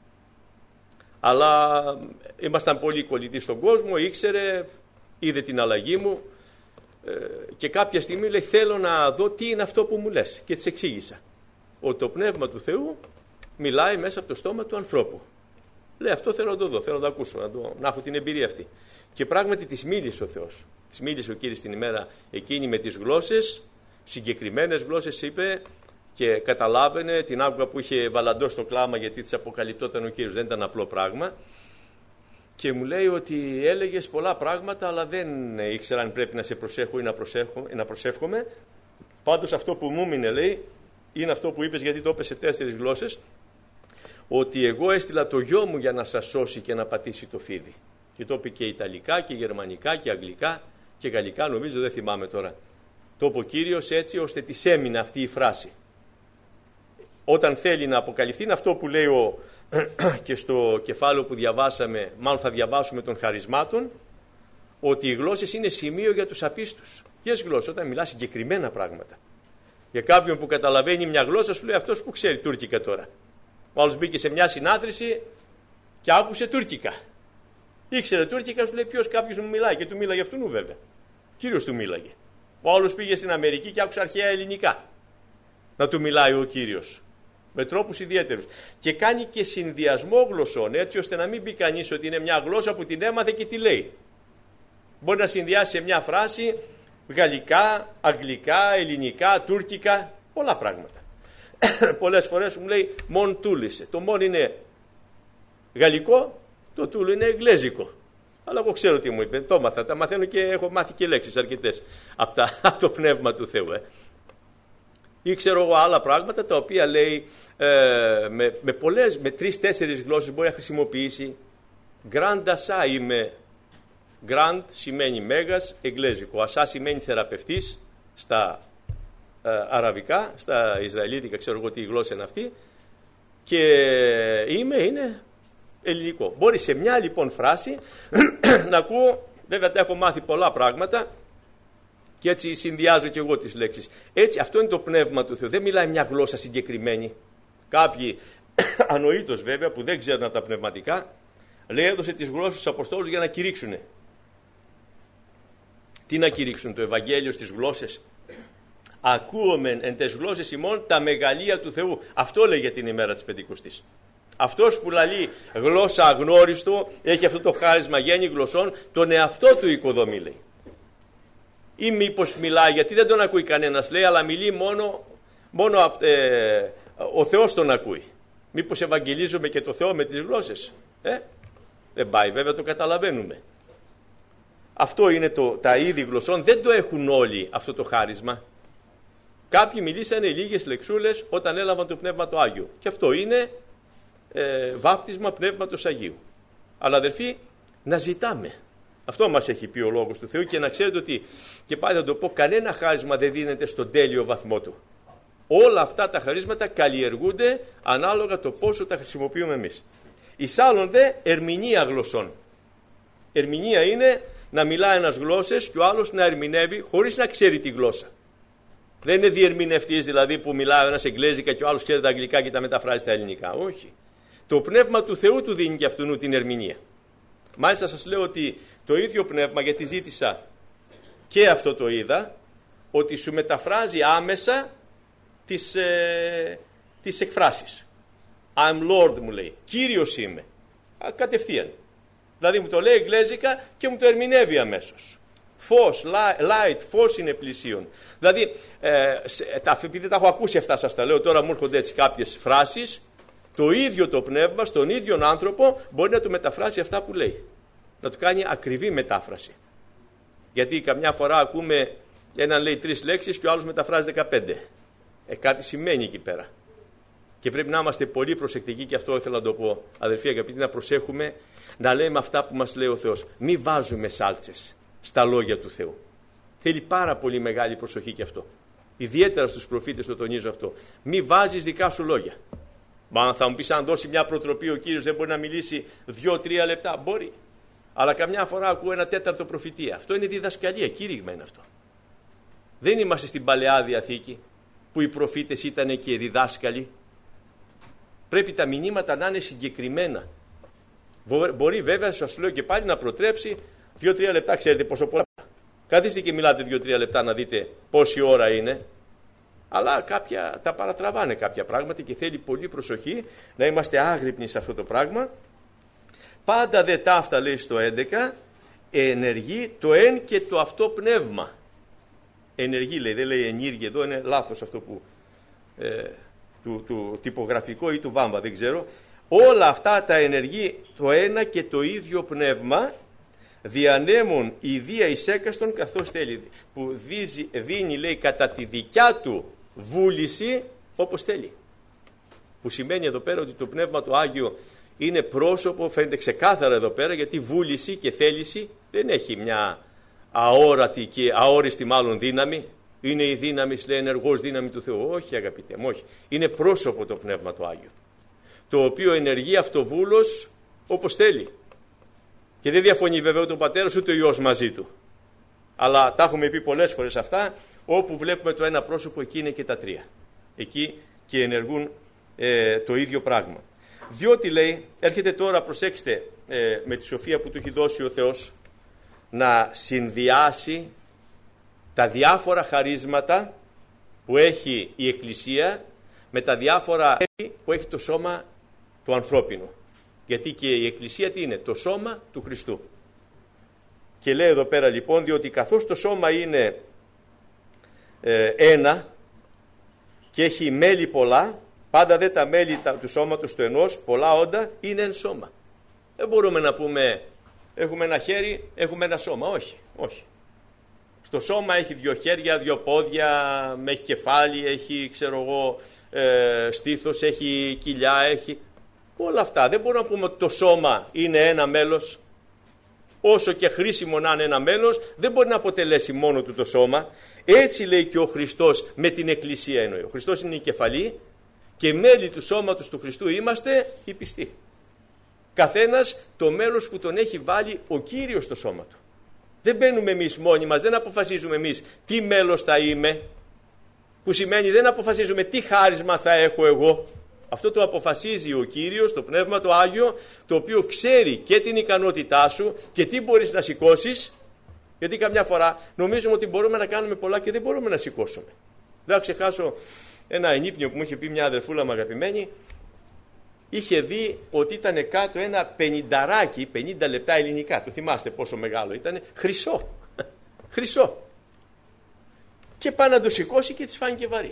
Αλλά ήμασταν πολύ κολλητοί στον κόσμο, ήξερε, είδε την αλλαγή μου και κάποια στιγμή λέει, θέλω να δω τι είναι αυτό που μου λες. Και της εξήγησα ότι το Πνεύμα του Θεού μιλάει μέσα από το στόμα του ανθρώπου. Λέει, αυτό θέλω να το δω, θέλω να το ακούσω, να, το, να έχω την εμπειρία αυτή. Και πράγματι της μίλησε ο Θεός. Της μίλησε ο Κύριος την ημέρα εκείνη με τις γλώσσες, συγκεκριμένες γλώσσες είπε, και καταλάβαινε, την άκουγα που είχε βαλαντώσει το κλάμα γιατί της αποκαλυπτόταν ο Κύριος, δεν ήταν απλό πράγμα. Και μου λέει ότι έλεγες πολλά πράγματα, αλλά δεν ήξερα αν πρέπει να σε προσέχω ή να, προσέχω, ή να προσεύχομαι. Πάντως αυτό που μου έμεινε, λέει, είναι αυτό που είπες, γιατί το είπες σε τέσσερις γλώσσες, ότι εγώ έστειλα το γιο μου για να σας σώσει και να πατήσει το φίδι. Και το είπε και Ιταλικά και Γερμανικά και Αγγλικά και Γαλλικά, νομίζω, δεν θυμάμαι τώρα. Το είπε ο Κύριος έτσι ώστε της έμεινε αυτή η φράση. Όταν θέλει να αποκαλυφθεί, είναι αυτό που λέει ο, και στο κεφάλαιο που διαβάσαμε, μάλλον θα διαβάσουμε των χαρισμάτων, ότι οι γλώσσες είναι σημείο για τους απίστους. Ποιες γλώσσες? Όταν μιλά συγκεκριμένα πράγματα. Για κάποιον που καταλαβαίνει μια γλώσσα, σου λέει αυτός που ξέρει τουρκικά τώρα. Ο άλλος μπήκε σε μια συνάθρηση και άκουσε τουρκικά. Ήξερε τουρκικά, σου λέει ποιος κάποιος μου μιλάει, και του μίλαγε αυτού βέβαια. Κύριος του μίλαγε. Ο άλλος πήγε στην Αμερική και άκουσε αρχαία ελληνικά. Να του μιλάει ο Κύριος. Με τρόπους ιδιαίτερους. Και κάνει και συνδυασμό γλωσσών, έτσι ώστε να μην πει κανείς ότι είναι μια γλώσσα που την έμαθε και τη λέει. Μπορεί να συνδυάσει σε μια φράση γαλλικά, αγγλικά, ελληνικά, τουρκικά, πολλά πράγματα. Πολλές φορές μου λέει μον τούλησε. Το μον είναι γαλλικό, το τούλ είναι εγγλέζικο. Αλλά εγώ ξέρω τι μου είπε, το μάθα, τα μαθαίνω και έχω μάθει και λέξεις αρκετές από, τα, από το Πνεύμα του Θεού. Ε. Ή ξέρω εγώ άλλα πράγματα τα οποία λέει ε, με, με πολλές, με τρεις-τέσσερις γλώσσες μπορεί να χρησιμοποιήσει. Grand Assá είμαι. Grand σημαίνει μέγας, εγγλέζικο. Assá σημαίνει θεραπευτής στα ε, αραβικά, στα ισραηλίτικα, ξέρω εγώ τι γλώσσα είναι αυτή. Και είμαι είναι ελληνικό. Μπορεί σε μια λοιπόν φράση να ακούω, βέβαια τα έχω μάθει πολλά πράγματα, και έτσι συνδυάζω και εγώ τις λέξεις. Έτσι, αυτό είναι το Πνεύμα του Θεού. Δεν μιλάει μια γλώσσα συγκεκριμένη. Κάποιοι, ανοήτως βέβαια, που δεν ξέρουν τα πνευματικά, λέει έδωσε τις γλώσσες στους Αποστόλους για να κηρύξουν. Τι να κηρύξουν? Το Ευαγγέλιο στις γλώσσες? Ακούομεν εν τες γλώσσες ημών τα μεγαλεία του Θεού. Αυτό λέγε την ημέρα της Πεντηκοστής. Αυτός που λαλεί γλώσσα αγνώριστο, έχει αυτό το χάρισμα γέννη γλωσσών, τον εαυτό του οικοδομεί, λέει. Ή μήπως μιλάει, γιατί δεν τον ακούει κανένας, λέει, αλλά μιλεί μόνο, μόνο ε, ο Θεός τον ακούει. Μήπως ευαγγελίζουμε και το Θεό με τις γλώσσες? Ε? Δεν πάει, βέβαια το καταλαβαίνουμε. Αυτό είναι το, τα είδη γλωσσών, δεν το έχουν όλοι αυτό το χάρισμα. Κάποιοι μιλήσανε λίγες λεξούλες όταν έλαβαν το Πνεύμα το Άγιο. Και αυτό είναι ε, βάπτισμα Πνεύματος Αγίου. Αλλά αδερφοί, να ζητάμε. Αυτό μας έχει πει ο Λόγος του Θεού, και να ξέρετε ότι, και πάλι θα το πω, κανένα χάρισμα δεν δίνεται στον τέλειο βαθμό του. Όλα αυτά τα χαρίσματα καλλιεργούνται ανάλογα το πόσο τα χρησιμοποιούμε εμείς. Εις άλλον δε ερμηνεία γλωσσών. Ερμηνεία είναι να μιλάει ένας γλώσσες και ο άλλος να ερμηνεύει χωρίς να ξέρει τη γλώσσα. Δεν είναι διερμηνευτής δηλαδή που μιλάει ένας εγγλέζικα και ο άλλος ξέρει τα αγγλικά και τα μεταφράζει στα ελληνικά. Όχι. Το Πνεύμα του Θεού του δίνει και αυτού την ερμηνεία. Μάλιστα σας λέω ότι το ίδιο Πνεύμα, γιατί ζήτησα και αυτό το είδα, ότι σου μεταφράζει άμεσα τις, ε, τις εκφράσεις. I'm Lord μου λέει, Κύριος είμαι. κατευθείαν. Δηλαδή μου το λέει εγγλέζικα και μου το ερμηνεύει αμέσως. Φως, light, φως είναι πλησίον. Δηλαδή, ε, επειδή τα έχω ακούσει αυτά, σας τα λέω, τώρα μου έρχονται έτσι κάποιες φράσεις, το ίδιο το πνεύμα στον ίδιο άνθρωπο μπορεί να του μεταφράσει αυτά που λέει. Να του κάνει ακριβή μετάφραση. Γιατί καμιά φορά ακούμε έναν λέει τρεις λέξεις και ο άλλος μεταφράζει δεκαπέντε. Ε, κάτι σημαίνει εκεί πέρα. Και πρέπει να είμαστε πολύ προσεκτικοί, και αυτό ήθελα να το πω, αδελφοί αγαπητοί, να προσέχουμε να λέμε αυτά που μας λέει ο Θεός. Μη βάζουμε σάλτσες στα λόγια του Θεού. Θέλει πάρα πολύ μεγάλη προσοχή και αυτό. Ιδιαίτερα στους προφήτες το τονίζω αυτό. Μη βάζεις δικά σου λόγια. Μα θα μου πεις, αν δώσει μια προτροπή ο Κύριος δεν μπορεί να μιλήσει δύο-τρία λεπτά. Μπορεί. Αλλά καμιά φορά ακούω ένα τέταρτο προφητεία. Αυτό είναι διδασκαλία, κήρυγμα είναι αυτό. Δεν είμαστε στην Παλαιά Διαθήκη που οι προφήτες ήταν και διδάσκαλοι. Πρέπει τα μηνύματα να είναι συγκεκριμένα. Μπορεί βέβαια, σας λέω και πάλι, να προτρέψει δύο-τρία λεπτά. Ξέρετε πόσο πολλά. Καθίστε και μιλάτε δύο-τρία λεπτά να δείτε πόση ώρα είναι. Αλλά κάποια, τα παρατραβάνε κάποια πράγματα και θέλει πολύ προσοχή να είμαστε άγρυπνοι σε αυτό το πράγμα. Πάντα δε ταύτα, λέει στο έντεκα, ενεργεί το εν και το αυτό πνεύμα. Ενεργεί λέει, δεν λέει ενήργη, εδώ είναι λάθος αυτό που ε, του, του τυπογραφικό ή του βάμβα, δεν ξέρω. Όλα αυτά τα ενεργεί το ένα και το ίδιο πνεύμα, διανέμουν ιδία εις έκαστον καθώς θέλει, που δίζει, δίνει λέει κατά τη δικιά του βούληση όπως θέλει. Που σημαίνει εδώ πέρα ότι το Πνεύμα το Άγιο είναι πρόσωπο, φαίνεται ξεκάθαρα εδώ πέρα, γιατί βούληση και θέληση δεν έχει μια αόρατη και αόριστη μάλλον δύναμη. Είναι η δύναμη, λέει, ενεργός δύναμη του Θεού. Όχι αγαπητέ μου, όχι. Είναι πρόσωπο το Πνεύμα το Άγιο, το οποίο ενεργεί αυτοβούλος όπως θέλει. Και δεν διαφωνεί βέβαια ούτε ο πατέρας ούτε ο Υιός μαζί του. Αλλά τα έχουμε πει πολλές φορές αυτά, όπου βλέπουμε το ένα πρόσωπο, εκεί είναι και τα τρία. Εκεί και ενεργούν ε, το ίδιο πράγμα. Διότι λέει, έρχεται τώρα, προσέξτε, ε, με τη σοφία που του έχει δώσει ο Θεός, να συνδυάσει τα διάφορα χαρίσματα που έχει η Εκκλησία με τα διάφορα που έχει το σώμα του ανθρώπινου. Γιατί και η Εκκλησία τι είναι? Το σώμα του Χριστού. Και λέει εδώ πέρα λοιπόν, διότι καθώς το σώμα είναι ε, ένα και έχει μέλη πολλά, πάντα δε τα μέλη του σώματος του ενός, πολλά όντα, είναι εν σώμα. Δεν μπορούμε να πούμε έχουμε ένα χέρι, έχουμε ένα σώμα. Όχι, όχι. Στο σώμα έχει δύο χέρια, δύο πόδια, έχει κεφάλι, έχει ξέρω εγώ ε, στήθος, έχει κοιλιά, έχει όλα αυτά. Δεν μπορούμε να πούμε ότι το σώμα είναι ένα μέλος. Όσο και χρήσιμο να είναι ένα μέλος, δεν μπορεί να αποτελέσει μόνο του το σώμα. Έτσι λέει και ο Χριστός με την Εκκλησία εννοεί. Ο Χριστός είναι η κεφαλή και μέλη του σώματος του Χριστού είμαστε οι πιστοί. Καθένας το μέλος που τον έχει βάλει ο Κύριος στο σώμα του. Δεν μπαίνουμε εμείς μόνοι μας, δεν αποφασίζουμε εμείς τι μέλος θα είμαι, που σημαίνει δεν αποφασίζουμε τι χάρισμα θα έχω εγώ. Αυτό το αποφασίζει ο Κύριος, το Πνεύμα το Άγιο, το οποίο ξέρει και την ικανότητά σου και τι μπορείς να σηκώσεις. Γιατί καμιά φορά νομίζουμε ότι μπορούμε να κάνουμε πολλά και δεν μπορούμε να σηκώσουμε. Δεν θα ξεχάσω ένα ενύπνιο που μου είχε πει μια αδερφούλα μου αγαπημένη. Είχε δει ότι ήταν κάτω ένα πενηνταράκι, πενήντα λεπτά ελληνικά. Το θυμάστε πόσο μεγάλο ήταν? Χρυσό. Χρυσό. Και πάει να το σηκώσει και της φάνηκε βαρύ.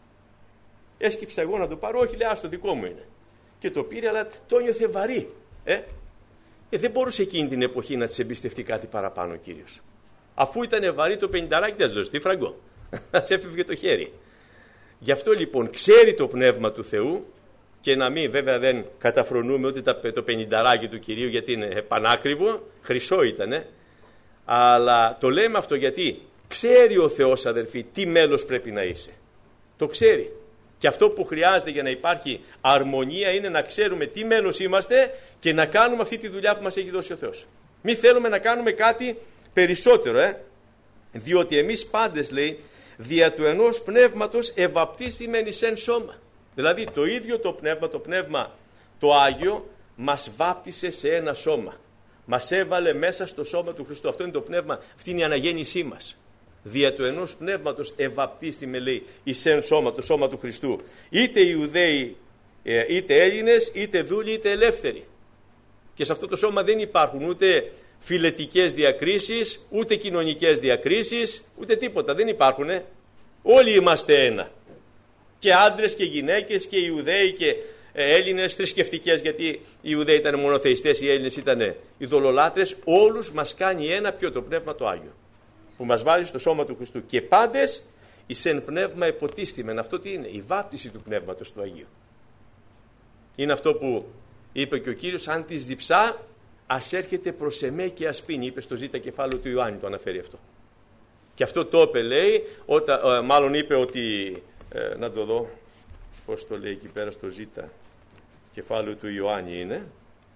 Έσκυψα εγώ να το πάρω, όχι λέει, άστο δικό μου είναι. Και το πήρε, αλλά το νιώθε βαρύ. Ε? Ε, δεν μπορούσε εκείνη την εποχή να της εμπιστευτεί κάτι παραπάνω ο Κύριος. Αφού ήταν βαρύ το πενηνταράκι, δεν δώσει τι φραγκό. Θα της έφευγε το χέρι. Γι' αυτό λοιπόν ξέρει το Πνεύμα του Θεού, και να μην βέβαια δεν καταφρονούμε ούτε το πενηνταράκι του Κυρίου, γιατί είναι πανάκριβο, χρυσό ήτανε. Αλλά το λέμε αυτό γιατί ξέρει ο Θεός, αδελφοί, τι μέλος πρέπει να είσαι. Το ξέρει. Και αυτό που χρειάζεται για να υπάρχει αρμονία είναι να ξέρουμε τι μέλος είμαστε και να κάνουμε αυτή τη δουλειά που μας έχει δώσει ο Θεός. Μη θέλουμε να κάνουμε κάτι περισσότερο, ε? Διότι εμείς πάντες, λέει, δια του ενός πνεύματος ευαπτίστημεν εις εν σώμα. Δηλαδή το ίδιο το πνεύμα, το πνεύμα το Άγιο μας βάπτισε σε ένα σώμα. Μας έβαλε μέσα στο σώμα του Χριστού. Αυτό είναι το πνεύμα, αυτή είναι η αναγέννησή μας. Δια του ενός πνεύματος ευαπτίστημε, λέει, εις εν σώμα, το σώμα του Χριστού. Είτε Ιουδαίοι, είτε Έλληνες, είτε δούλοι, είτε ελεύθεροι. Και σε αυτό το σώμα δεν υπάρχουν ούτε φιλετικές διακρίσεις, ούτε κοινωνικές διακρίσεις, ούτε τίποτα. Δεν υπάρχουν. Όλοι είμαστε ένα. Και άντρες και γυναίκες και Ιουδαίοι και Έλληνες θρησκευτικές, γιατί οι Ιουδαίοι ήταν μονοθεϊστές, οι Έλληνες ήταν ειδωλολάτρες. Όλους μας κάνει ένα, ποιο? Το Πνεύμα το Άγιο, που μας βάζει στο σώμα του Χριστού. Και πάντες εις εν πνεύμα υποτίστημεν. Αυτό τι είναι? Η βάπτιση του Πνεύματος του Αγίου. Είναι αυτό που είπε και ο Κύριος, αν της διψά, ας έρχεται προς εμέ και ας πίνει. Είπε στο ζήτα κεφάλαιο του Ιωάννη, το αναφέρει αυτό. Και αυτό το είπε, λέει, όταν, μάλλον είπε ότι, ε, να το δω, πώς το λέει εκεί πέρα στο ζήτα κεφάλαιο του Ιωάννη είναι.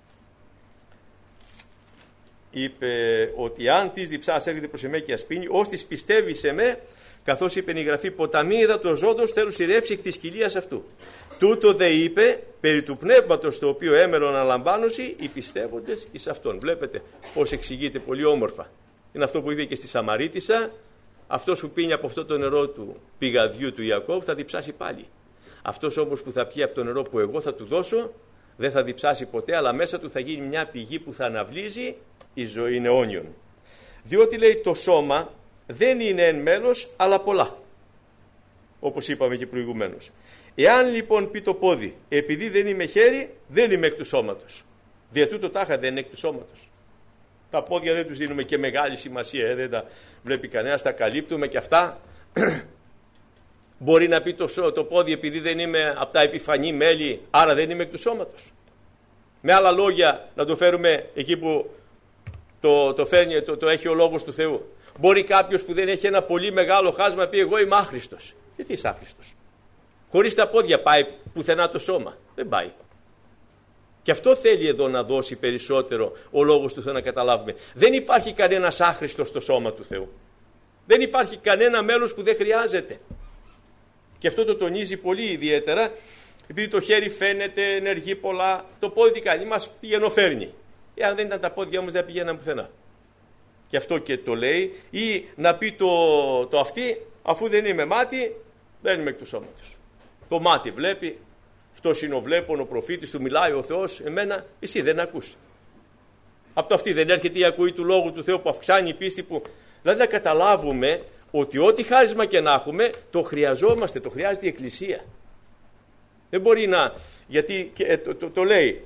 Είπε ότι αν της διψά, ας έρχεται προς εμέ και ας πίνει, ως της πιστεύει σε με, καθώς είπε η Γραφή, ποταμί ύδατος ζώντος θέλουν σειρεύσει εκ της κοιλίας αυτού. Τούτο δε είπε περί του πνεύματος το οποίο έμελον αναλαμβάνωση οι πιστεύοντες εις αυτόν. Βλέπετε πώς εξηγείται πολύ όμορφα. Είναι αυτό που είπε και στη Σαμαρίτισσα, αυτός που πίνει από αυτό το νερό του πηγαδιού του Ιακώβ θα διψάσει πάλι. Αυτός όμως που θα πιει από το νερό που εγώ θα του δώσω δεν θα διψάσει ποτέ, αλλά μέσα του θα γίνει μια πηγή που θα αναβλύζει η ζωή αιώνιον. Διότι, λέει, το σώμα δεν είναι εν μέλος αλλά πολλά, όπως είπαμε και προηγουμένως. Εάν λοιπόν πει το πόδι, επειδή δεν είμαι χέρι, δεν είμαι εκ του σώματος. Δια τούτο τάχα δεν είναι εκ του σώματος. Τα πόδια δεν τους δίνουμε και μεγάλη σημασία, ε, δεν τα βλέπει κανένας, τα καλύπτουμε και αυτά. Μπορεί να πει το, το πόδι, επειδή δεν είμαι από τα επιφανή μέλη, άρα δεν είμαι εκ του σώματος. Με άλλα λόγια, να το φέρουμε εκεί που το, το, φέρνει, το, το έχει ο Λόγος του Θεού. Μπορεί κάποιος που δεν έχει ένα πολύ μεγάλο χάσμα να πει εγώ είμαι άχρηστος. Γιατί είσαι άχρηστος? Χωρίς τα πόδια πάει πουθενά το σώμα? Δεν πάει. Και αυτό θέλει εδώ να δώσει περισσότερο ο Λόγος του Θεού να καταλάβουμε. Δεν υπάρχει κανένας άχρηστος στο σώμα του Θεού. Δεν υπάρχει κανένα μέλος που δεν χρειάζεται. Και αυτό το τονίζει πολύ ιδιαίτερα, επειδή το χέρι φαίνεται, ενεργεί πολλά, το πόδι τι κάνει? Μας πηγαινοφέρνει. Εάν δεν ήταν τα πόδια όμως δεν πηγαίναν πουθενά. Και αυτό και το λέει. Ή να πει το, το αυτή, αφού δεν είμαι μάτι, δεν είμαι εκ του σώματος. Το μάτι βλέπει, αυτός είναι ο βλέπων, ο προφήτης του, μιλάει ο Θεός, εμένα εσύ δεν ακούς. Από το αυτή δεν έρχεται η ακοή του Λόγου του Θεού που αυξάνει η πίστη, που δηλαδή να καταλάβουμε ότι ό,τι χάρισμα και να έχουμε το χρειαζόμαστε, το χρειάζεται η Εκκλησία. Δεν μπορεί να, γιατί και, το, το, το λέει,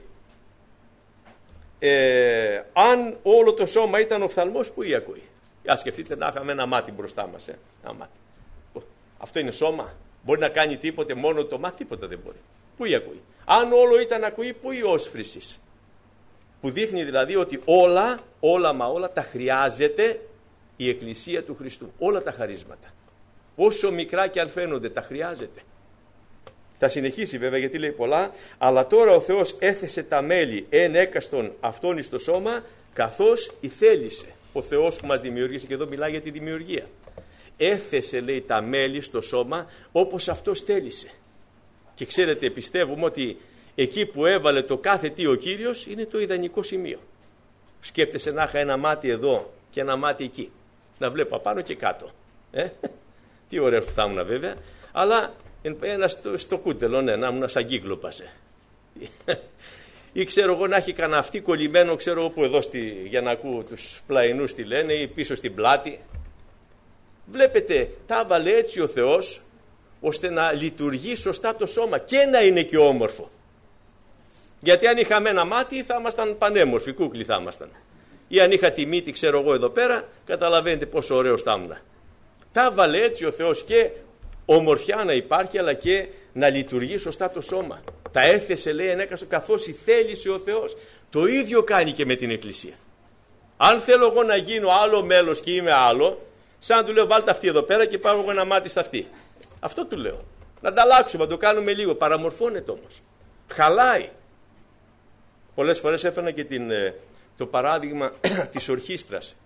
ε, αν όλο το σώμα ήταν οφθαλμός, που η ακοή? Ας σκεφτείτε να είχαμε ένα μάτι μπροστά μας, ε, ένα μάτι. Αυτό είναι σώμα? Μπορεί να κάνει τίποτε μόνο το μάτι? Τίποτα δεν μπορεί. Πού η ακοή? Αν όλο ήταν ακοή, πού η όσφρησης? Που δείχνει δηλαδή ότι όλα, όλα μα όλα τα χρειάζεται η Εκκλησία του Χριστού. Όλα τα χαρίσματα. Όσο μικρά και αν φαίνονται, τα χρειάζεται. Θα συνεχίσει βέβαια, γιατί λέει πολλά. Αλλά τώρα ο Θεός έθεσε τα μέλη εν έκαστον αυτόν εις το σώμα, καθώς ηθέλησε. Ο Θεός που μας δημιούργησε, και εδώ μιλάει για τη δημιουργία. Έθεσε, λέει, τα μέλη στο σώμα όπως αυτός θέλησε. Και ξέρετε, πιστεύουμε ότι εκεί που έβαλε το κάθε τι ο Κύριος είναι το ιδανικό σημείο. Σκέφτεσαι να είχα ένα μάτι εδώ και ένα μάτι εκεί, να βλέπω πάνω και κάτω. Ε? Τι ωραίο που θα ήμουν βέβαια, αλλά ένα στο, στο κούτελο, ναι, να ήμουν σαν κύκλοπας. Ή ξέρω εγώ να έχει κανένα αυτή κολλημένο, ξέρω εγώ που εδώ στη, για να ακούω τους πλαϊνούς τι λένε, ή πίσω στην πλάτη. Βλέπετε, τα έβαλε έτσι ο Θεός, ώστε να λειτουργεί σωστά το σώμα και να είναι και όμορφο. Γιατί αν είχαμε ένα μάτι θα ήμασταν πανέμορφοι, κούκλοι θα ήμασταν. Ή αν είχα τη μύτη, ξέρω εγώ εδώ πέρα, καταλαβαίνετε πόσο ωραίος θα ήμουν. Τα έβαλε έτσι ο Θεός, και ομορφιά να υπάρχει, αλλά και να λειτουργεί σωστά το σώμα. Τα έθεσε, λέει, ενέκαστο καθώς θέλησε ο Θεός. Το ίδιο κάνει και με την Εκκλησία. Αν θέλω εγώ να γίνω άλλο μέλος και είμαι άλλο, σαν να του λέω βάλτε αυτή εδώ πέρα και πάω εγώ ένα μάτι στα αυτή. Αυτό του λέω. Να τα αλλάξουμε, να το κάνουμε λίγο. Παραμορφώνεται όμως. Χαλάει. Πολλές φορές έφερα και την, το παράδειγμα της ορχήστρας.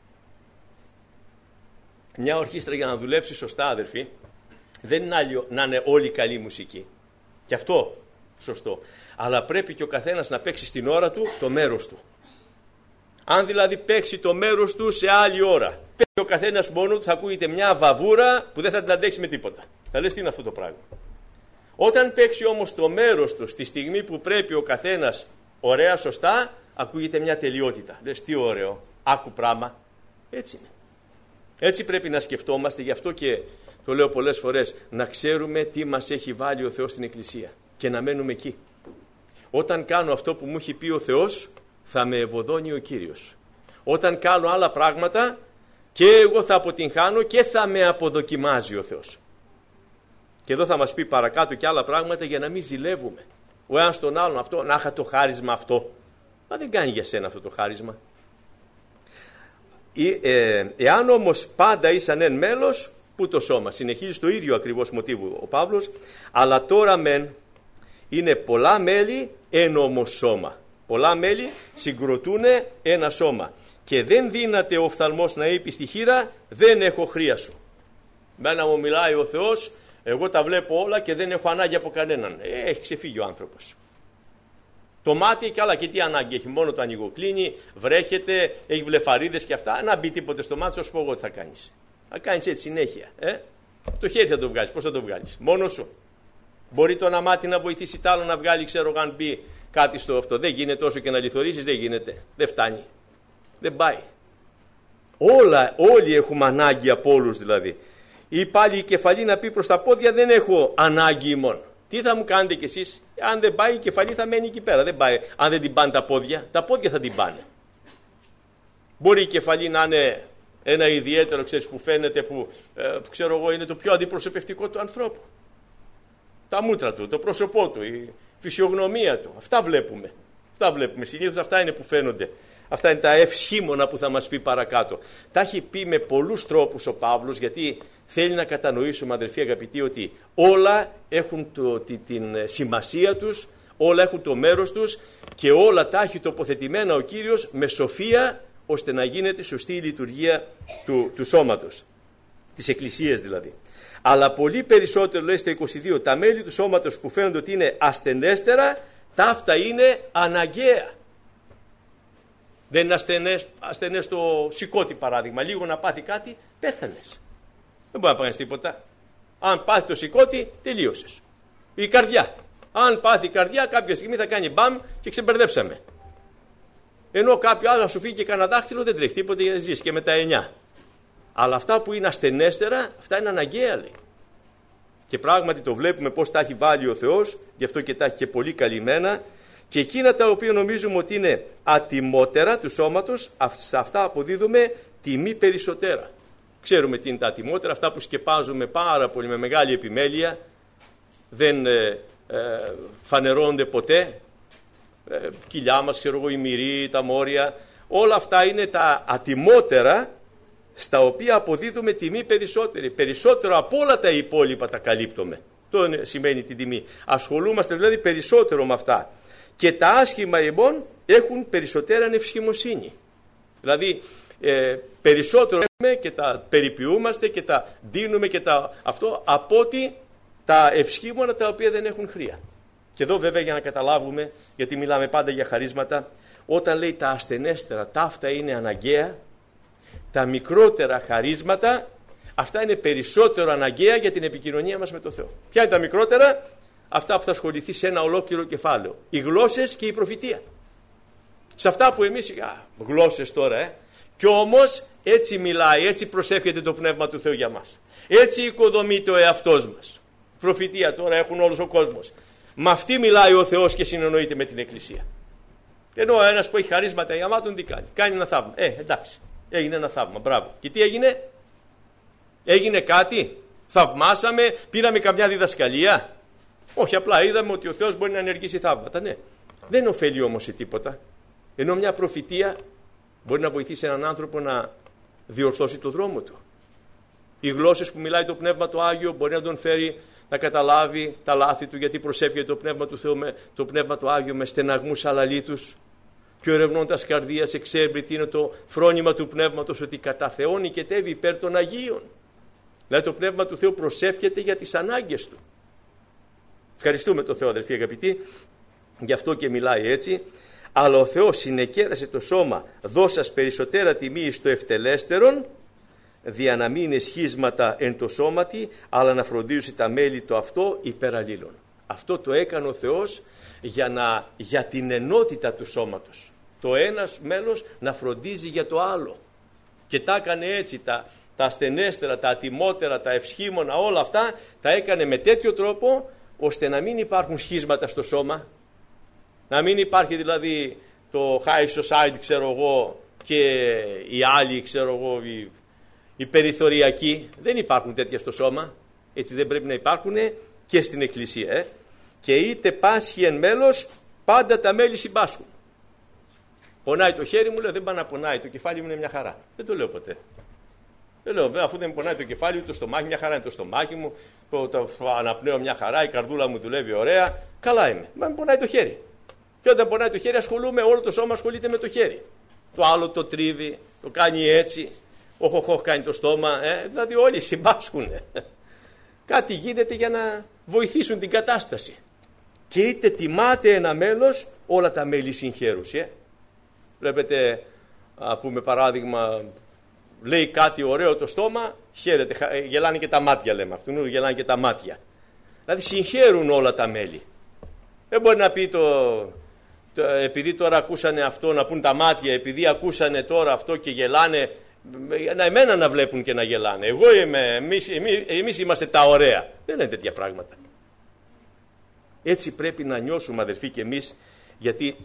Μια ορχήστρα για να δουλέψει σωστά, αδερφοί, δεν είναι άλλο να είναι όλη καλή μουσική. Και αυτό σωστό. Αλλά πρέπει και ο καθένας να παίξει στην ώρα του το μέρος του. Αν δηλαδή παίξει το μέρος του σε άλλη ώρα, παίξει ο καθένας μόνο του, θα ακούγεται μια βαβούρα που δεν θα την αντέξει με τίποτα. Θα λες τι είναι αυτό το πράγμα. Όταν παίξει όμως το μέρος του στη στιγμή που πρέπει ο καθένας ωραία, σωστά, ακούγεται μια τελειότητα. Λες τι ωραίο, άκου πράγμα. Έτσι είναι. Έτσι πρέπει να σκεφτόμαστε, γι' αυτό και το λέω πολλές φορές, να ξέρουμε τι μας έχει βάλει ο Θεός στην Εκκλησία και να μένουμε εκεί. Όταν κάνω αυτό που μου έχει πει ο Θεός, θα με ευωδώνει ο Κύριος. Όταν κάνω άλλα πράγματα, και εγώ θα αποτυγχάνω και θα με αποδοκιμάζει ο Θεός. Και εδώ θα μας πει παρακάτω και άλλα πράγματα για να μην ζηλεύουμε. Ο ένας τον άλλον αυτό, να είχα το χάρισμα αυτό. Μα δεν κάνει για σένα αυτό το χάρισμα. Ε, ε, εάν όμως πάντα ήσαν εν μέλος, που το σώμα. Συνεχίζει το ίδιο ακριβώς μοτίβο ο Παύλος, αλλά τώρα μεν είναι πολλά μέλη εν όμως σώμα. Πολλά μέλη συγκροτούν ένα σώμα. Και δεν δύναται ο οφθαλμός να είπε στη χείρα, δεν έχω χρία σου. Μένα μου μιλάει ο Θεός, εγώ τα βλέπω όλα και δεν έχω ανάγκη από κανέναν. Ε, έχει ξεφύγει ο άνθρωπος. Το μάτι και άλλα και τι ανάγκη έχει, μόνο το ανοιγοκλίνει, βρέχεται, έχει βλεφαρίδες και αυτά. Να μπει τίποτε στο μάτι, θα σου πω εγώ τι θα κάνεις. Θα κάνεις έτσι συνέχεια. Ε? Το χέρι θα το βγάλεις, πώς θα το βγάλεις, μόνος σου. Μπορεί το ένα μάτι να βοηθήσει τ' άλλο να βγάλει, ξέρω αν μπει κάτι στο αυτό. Δεν γίνεται, όσο και να λιθορίζεις, δεν γίνεται. Δεν φτάνει. Δεν πάει. Όλα, όλοι έχουμε ανάγκη από όλους δηλαδή. Ή πάλι η κεφαλή να πει προς τα πόδια, δεν έχω ανάγκη ημών. Τι θα μου κάνετε κι εσείς? Αν δεν πάει η κεφαλή θα μένει εκεί πέρα. Δεν πάει. Αν δεν την πάνε τα πόδια, τα πόδια θα την πάνε. Μπορεί η κεφαλή να είναι ένα ιδιαίτερο, ξέρεις, που φαίνεται, που ε, ξέρω εγώ είναι το πιο αντιπροσωπευτικό του ανθρώπου. Τα μούτρα του, το πρόσωπό του, η φυσιογνωμία του. Αυτά βλέπουμε. Αυτά βλέπουμε. Συνήθως αυτά είναι που φαίνονται. Αυτά είναι τα ευσχήμωνα που θα μας πει παρακάτω. Τα έχει πει με πολλούς τρόπους ο Παύλος, γιατί θέλει να κατανοήσουμε, αδελφοί αγαπητοί, ότι όλα έχουν το, τη, την σημασία τους, όλα έχουν το μέρος τους και όλα τα έχει τοποθετημένα ο Κύριος με σοφία, ώστε να γίνεται σωστή η λειτουργία του, του σώματος, της Εκκλησίας δηλαδή. Αλλά πολύ περισσότερο, λέει στα είκοσι δύο, τα μέλη του σώματος που φαίνονται ότι είναι ασθενέστερα, ταύτα είναι αναγκαία. Δεν είναι ασθενές, ασθενές το σηκώτη παράδειγμα. Λίγο να πάθει κάτι, πέθανες. Δεν μπορεί να πάθεις τίποτα. Αν πάθει το σηκώτη, τελείωσες. Η καρδιά. Αν πάθει η καρδιά, κάποια στιγμή θα κάνει μπαμ και ξεμπερδέψαμε. Ενώ κάποιο άλλο σου φύγει και κανένα δάχτυλο, δεν τρέχει τίποτα γιατί ζεις και με τα εννιά. Αλλά αυτά που είναι ασθενέστερα, αυτά είναι αναγκαία, λέει. Και πράγματι το βλέπουμε πώς τα έχει βάλει ο Θεός, γι' αυτό και τα έχει και πολύ καλυμμένα. Και εκείνα τα οποία νομίζουμε ότι είναι ατιμότερα του σώματος, σε αυτά αποδίδουμε τιμή περισσότερα. Ξέρουμε τι είναι τα ατιμότερα, αυτά που σκεπάζουμε πάρα πολύ με μεγάλη επιμέλεια, δεν ε, ε, φανερώνονται ποτέ, ε, κοιλιά μας, ξέρω εγώ, η μυρή, τα μόρια, όλα αυτά είναι τα ατιμότερα στα οποία αποδίδουμε τιμή περισσότερη. Περισσότερο από όλα τα υπόλοιπα τα καλύπτουμε. Το σημαίνει την τιμή. Ασχολούμαστε δηλαδή περισσότερο με αυτά. Και τα άσχημα λοιπόν έχουν περισσότερα ευσχημοσύνη. Δηλαδή ε, περισσότερο έχουμε και τα περιποιούμαστε και τα δίνουμε και τα αυτό από ότι τα ευσχήμωνα τα οποία δεν έχουν χρία. Και εδώ βέβαια για να καταλάβουμε, γιατί μιλάμε πάντα για χαρίσματα, όταν λέει τα ασθενέστερα ταύτα είναι αναγκαία, τα μικρότερα χαρίσματα αυτά είναι περισσότερο αναγκαία για την επικοινωνία μας με τον Θεό. Ποια είναι τα μικρότερα? Αυτά που θα ασχοληθεί σε ένα ολόκληρο κεφάλαιο. Οι γλώσσες και η προφητεία. Σε αυτά που εμείς, α, γλώσσες τώρα, ε, κι όμως έτσι μιλάει, έτσι προσεύχεται το Πνεύμα του Θεού για μας. Έτσι οικοδομείται ο εαυτός μας. Προφητεία τώρα έχουν όλος ο κόσμος. Με αυτή μιλάει ο Θεός και συνεννοείται με την Εκκλησία. Ενώ ο ένας που έχει χαρίσματα για μάτων τι κάνει? Κάνει ένα θαύμα. Ε, εντάξει, έγινε ένα θαύμα, μπράβο. Και τι έγινε? Έγινε κάτι? Θαυμάσαμε, πήραμε καμιά διδασκαλία? Όχι, απλά είδαμε ότι ο Θεός μπορεί να ενεργήσει θαύματα. Ναι, δεν ωφελεί όμως σε τίποτα. Ενώ μια προφητεία μπορεί να βοηθήσει έναν άνθρωπο να διορθώσει το δρόμο του. Οι γλώσσες που μιλάει το Πνεύμα το Άγιο μπορεί να τον φέρει να καταλάβει τα λάθη του, γιατί προσεύχεται το Πνεύμα του Θεού, με, το Πνεύμα το Άγιο με στεναγμούς αλαλήτους. Και ο ερευνώντας καρδίας εξέρβει τι είναι το φρόνημα του Πνεύματος, ότι κατά Θεόν νικετεύει υπέρ των Αγίων. Δηλαδή το Πνεύμα του Θεού προσεύχεται για τις ανάγκες του. Ευχαριστούμε τον Θεό, αδελφοί αγαπητοί, γι' αυτό και μιλάει έτσι. Αλλά ο Θεός συνεκέρασε το σώμα, δώσας περισσότερα τιμή στο ευτελέστερον, δια να μην είναι σχίσματα εν το σώματι, αλλά να φροντίζει τα μέλη το αυτό υπέρ αλλήλων. Αυτό το έκανε ο Θεός για, να, για την ενότητα του σώματος. Το ένας μέλος να φροντίζει για το άλλο. Και τα έκανε έτσι, τα, τα ασθενέστερα, τα ατιμότερα, τα ευσχήμωνα, όλα αυτά τα έκανε με τέτοιο τρόπο ώστε να μην υπάρχουν σχίσματα στο σώμα, να μην υπάρχει δηλαδή το high society, ξέρω εγώ, και οι άλλοι, ξέρω εγώ, οι, οι περιθωριακοί. Δεν υπάρχουν τέτοια στο σώμα, έτσι δεν πρέπει να υπάρχουν και στην Εκκλησία. Ε. Και είτε πάσχει εν μέλος, πάντα τα μέλη συμπάσχουν. Πονάει το χέρι μου, λέω, δεν πάει να πονάει, το κεφάλι μου είναι μια χαρά. Δεν το λέω ποτέ. Δεν λέω, αφού δεν πονάει το κεφάλι μου, το στομάχι, μια χαρά είναι το στομάχι μου, το, το, το αναπνέω μια χαρά, η καρδούλα μου δουλεύει ωραία, καλά είμαι. Μα μην πονάει το χέρι. Και όταν πονάει το χέρι, ασχολούμαι, όλο το σώμα ασχολείται με το χέρι. Το άλλο το τρίβει, το κάνει έτσι, ο χοχόχ κάνει το στόμα, ε, δηλαδή όλοι συμπάσχουν. Κάτι γίνεται για να βοηθήσουν την κατάσταση. Και είτε τιμάται ένα μέλος, όλα τα μέλη συγχαίρουν. Ε. Βλέπετε, α πούμε παράδειγμα, λέει κάτι ωραίο το στόμα, χαίρεται, γελάνε και τα μάτια, λέμε αυτού, γελάνε και τα μάτια. Δηλαδή συγχαίρουν όλα τα μέλη. Δεν μπορεί να πει το, το επειδή τώρα ακούσανε αυτό, να πούν τα μάτια, επειδή ακούσανε τώρα αυτό και γελάνε, να εμένα να βλέπουν και να γελάνε. Εγώ είμαι, εμείς, εμείς, εμείς είμαστε τα ωραία. Δεν είναι τέτοια πράγματα. Έτσι πρέπει να νιώσουμε, αδερφοί, και εμείς, γιατί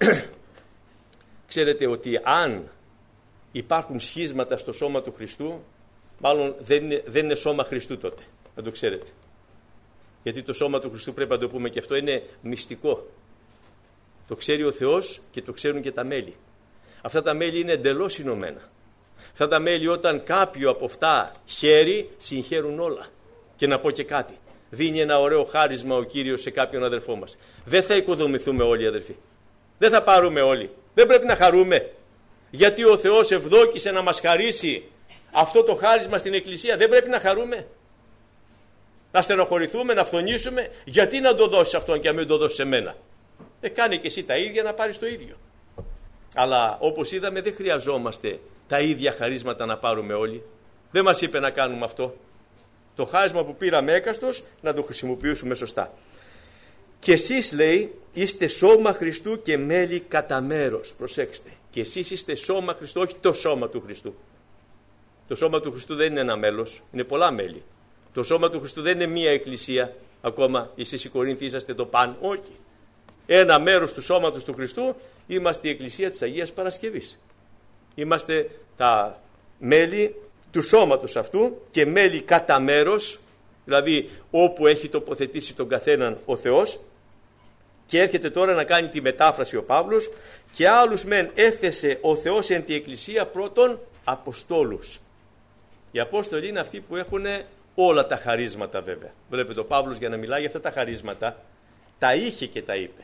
ξέρετε ότι αν υπάρχουν σχίσματα στο σώμα του Χριστού, μάλλον δεν είναι, δεν είναι σώμα Χριστού τότε. Να το ξέρετε. Γιατί το σώμα του Χριστού, πρέπει να το πούμε και αυτό, είναι μυστικό. Το ξέρει ο Θεός και το ξέρουν και τα μέλη. Αυτά τα μέλη είναι εντελώς ενωμένα. Αυτά τα μέλη, όταν κάποιο από αυτά χαίρει, συγχαίρουν όλα. Και να πω και κάτι. Δίνει ένα ωραίο χάρισμα ο Κύριος σε κάποιον αδερφό μας. Δεν θα οικοδομηθούμε όλοι, αδερφοί. Δεν θα πάρουμε όλοι. Δεν πρέπει να χαρούμε. Γιατί ο Θεός ευδόκησε να μας χαρίσει αυτό το χάρισμα στην Εκκλησία. Δεν πρέπει να χαρούμε. Να στενοχωρηθούμε, να φθονήσουμε. Γιατί να το δώσεις αυτόν και να μην το δώσεις σε μένα. Ε, κάνε και εσύ τα ίδια να πάρεις το ίδιο. Αλλά όπως είδαμε, δεν χρειαζόμαστε τα ίδια χαρίσματα να πάρουμε όλοι. Δεν μας είπε να κάνουμε αυτό. Το χάρισμα που πήραμε έκαστος να το χρησιμοποιήσουμε σωστά. Και εσείς, λέει, είστε σώμα Χριστού και μέλη κατά μέρος. Προσέξτε. Και εσείς είστε σώμα Χριστού, όχι το σώμα του Χριστού. Το σώμα του Χριστού δεν είναι ένα μέλος, είναι πολλά μέλη. Το σώμα του Χριστού δεν είναι μία εκκλησία. Ακόμα εσείς οι Κορίνθιοι είσαστε το παν. Όχι. Ένα μέρος του σώματος του Χριστού είμαστε η εκκλησία της Αγίας Παρασκευής. Είμαστε τα μέλη του σώματος αυτού και μέλη κατά μέρος, δηλαδή όπου έχει τοποθετήσει τον καθέναν ο Θεός. Και έρχεται τώρα να κάνει τη μετάφραση ο Παύλος. Και άλλους μεν έθεσε ο Θεός εν τη εκκλησία πρώτον αποστόλους. Οι Απόστολοι είναι αυτοί που έχουν όλα τα χαρίσματα, βέβαια. Βλέπετε ο Παύλος, για να μιλάει για αυτά τα χαρίσματα, τα είχε και τα είπε.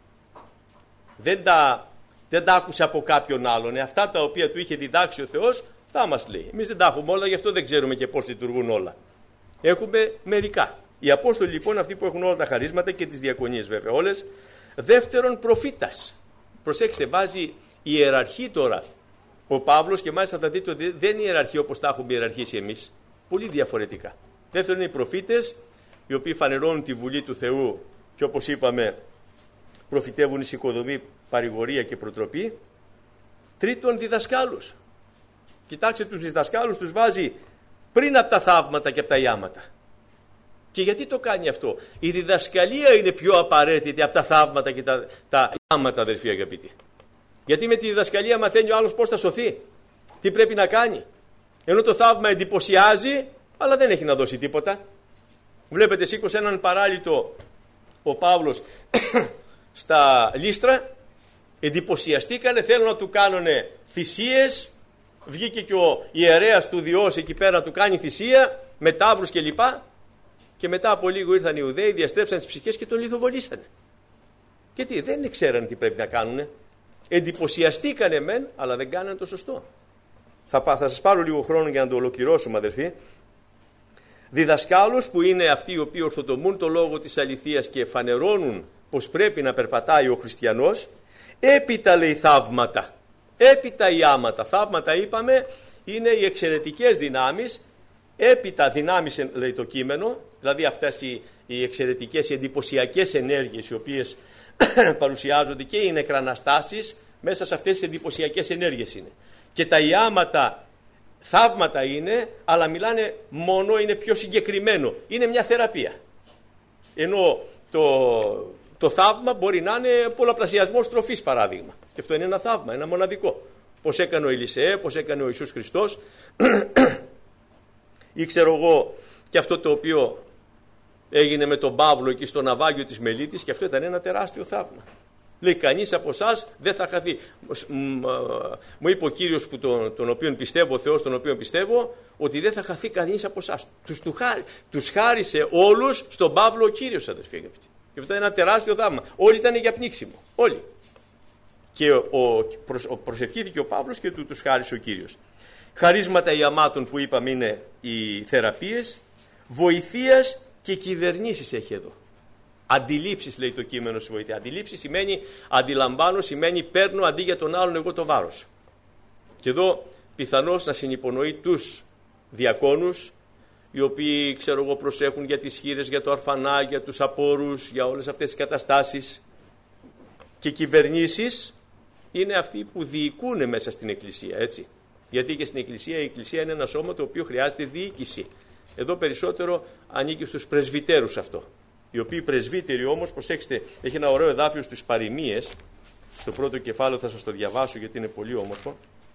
Δεν τα, δεν τα άκουσε από κάποιον άλλον. Ε, αυτά τα οποία του είχε διδάξει ο Θεός θα μας λέει. Εμείς δεν τα έχουμε όλα, γι' αυτό δεν ξέρουμε και πώς λειτουργούν όλα. Έχουμε μερικά. Οι Απόστολοι λοιπόν, αυτοί που έχουν όλα τα χαρίσματα και τις διακονίες βέβαια όλες. Δεύτερον, προφήτας. Προσέξτε, βάζει ιεραρχή τώρα ο Παύλος, και μάλιστα θα δείτε ότι δεν είναι ιεραρχή όπως τα έχουμε ιεραρχήσει εμείς. Πολύ διαφορετικά. Δεύτερον, είναι οι προφήτες, οι οποίοι φανερώνουν τη Βουλή του Θεού και όπως είπαμε προφητεύουν εις οικοδομή, παρηγορία και προτροπή. Τρίτον, διδασκάλους. Κοιτάξτε, τους διδασκάλους τους βάζει πριν από τα θαύματα και από τα ιάματα. Και γιατί το κάνει αυτό? Η διδασκαλία είναι πιο απαραίτητη από τα θαύματα και τα, τα ιάματα, αδερφοί αγαπητοί. Γιατί με τη διδασκαλία μαθαίνει ο άλλος πώς θα σωθεί, τι πρέπει να κάνει. Ενώ το θαύμα εντυπωσιάζει, αλλά δεν έχει να δώσει τίποτα. Βλέπετε, σήκωσε έναν παράλυτο ο Παύλος στα Λύστρα, εντυπωσιαστήκανε, θέλουν να του κάνουν θυσίες. Βγήκε και ο ιερέας του Διός εκεί πέρα να του κάνει θυσία με ταύρους και λοιπά. Και μετά από λίγο ήρθαν οι Ιουδαίοι, διαστρέψαν τις ψυχές και τον λιθοβολήσανε. Γιατί δεν ξέραν τι πρέπει να κάνουνε. Εντυπωσιαστήκανε μεν, αλλά δεν κάνανε το σωστό. Θα, θα σας πάρω λίγο χρόνο για να το ολοκληρώσουμε, αδερφοί. Διδασκάλους, που είναι αυτοί οι οποίοι ορθοτομούν το λόγο της αληθείας και φανερώνουν πως πρέπει να περπατάει ο χριστιανός. Έπειτα, λέει, θαύματα. Έπειτα ιάματα. Θαύματα, είπαμε, είναι οι εξαιρετικές δυνάμεις. Έπειτα δυνάμεις, λέει το κείμενο, δηλαδή αυτές οι, οι εξαιρετικές, οι εντυπωσιακές ενέργειες οι οποίες παρουσιάζονται, και οι νεκραναστάσεις Μέσα σε αυτές τις εντυπωσιακές ενέργειες είναι. Και τα ιάματα θαύματα είναι, αλλά μιλάνε μόνο, είναι πιο συγκεκριμένο. Είναι μια θεραπεία. Ενώ το, το θαύμα μπορεί να είναι πολλαπλασιασμός τροφής, παράδειγμα. Και αυτό είναι ένα θαύμα, ένα μοναδικό. Πώς έκανε ο Ηλισεέ, πώς έκανε ο Ιησούς Χριστός ή ξέρω εγώ και αυτό το οποίο έγινε με τον Παύλο εκεί στο ναυάγιο της Μελίτης, και αυτό ήταν ένα τεράστιο θαύμα. Λέει, κανείς από εσάς δεν θα χαθεί. Μου είπε ο Κύριος, που τον, τον οποίον πιστεύω, ο Θεός τον οποίον πιστεύω, ότι δεν θα χαθεί κανείς από εσάς. Τους, του χάρι, τους χάρισε όλους στον Παύλο ο Κύριος, αδερφοί αγαπητοί. Και αυτό είναι ένα τεράστιο θαύμα. Όλοι ήταν για πνίξιμο. Όλοι. Και ο, ο, προσ, ο, προσευχήθηκε ο Παύλος και του τους χάρισε ο Κύριος. Χαρίσματα ιαμάτων που είπαμε είναι οι θεραπείες, βοηθείας και κυβερνήσεις έχει εδώ. Αντιλήψεις λέει το κείμενο στη βοήθεια. Αντιλήψεις σημαίνει αντιλαμβάνω, σημαίνει παίρνω αντί για τον άλλον εγώ το βάρος. Και εδώ πιθανώς να συνυπονοεί τους διακόνους, οι οποίοι ξέρω εγώ προσέχουν για τις χήρες, για το αρφανά, για τους απόρους, για όλες αυτές τις καταστάσεις. Και κυβερνήσεις είναι αυτοί που διοικούν μέσα στην Εκκλησία, έτσι. Γιατί και στην Εκκλησία η Εκκλησία είναι ένα σώμα το οποίο χρειάζεται διοίκηση. Εδώ περισσότερο ανήκει στους πρεσβυτέρους αυτό. Οι οποίοι πρεσβύτεροι όμως, προσέξτε, έχει ένα ωραίο εδάφιο στους Παροιμίες, στο πρώτο κεφάλαιο θα σας το διαβάσω γιατί είναι πολύ όμορφο.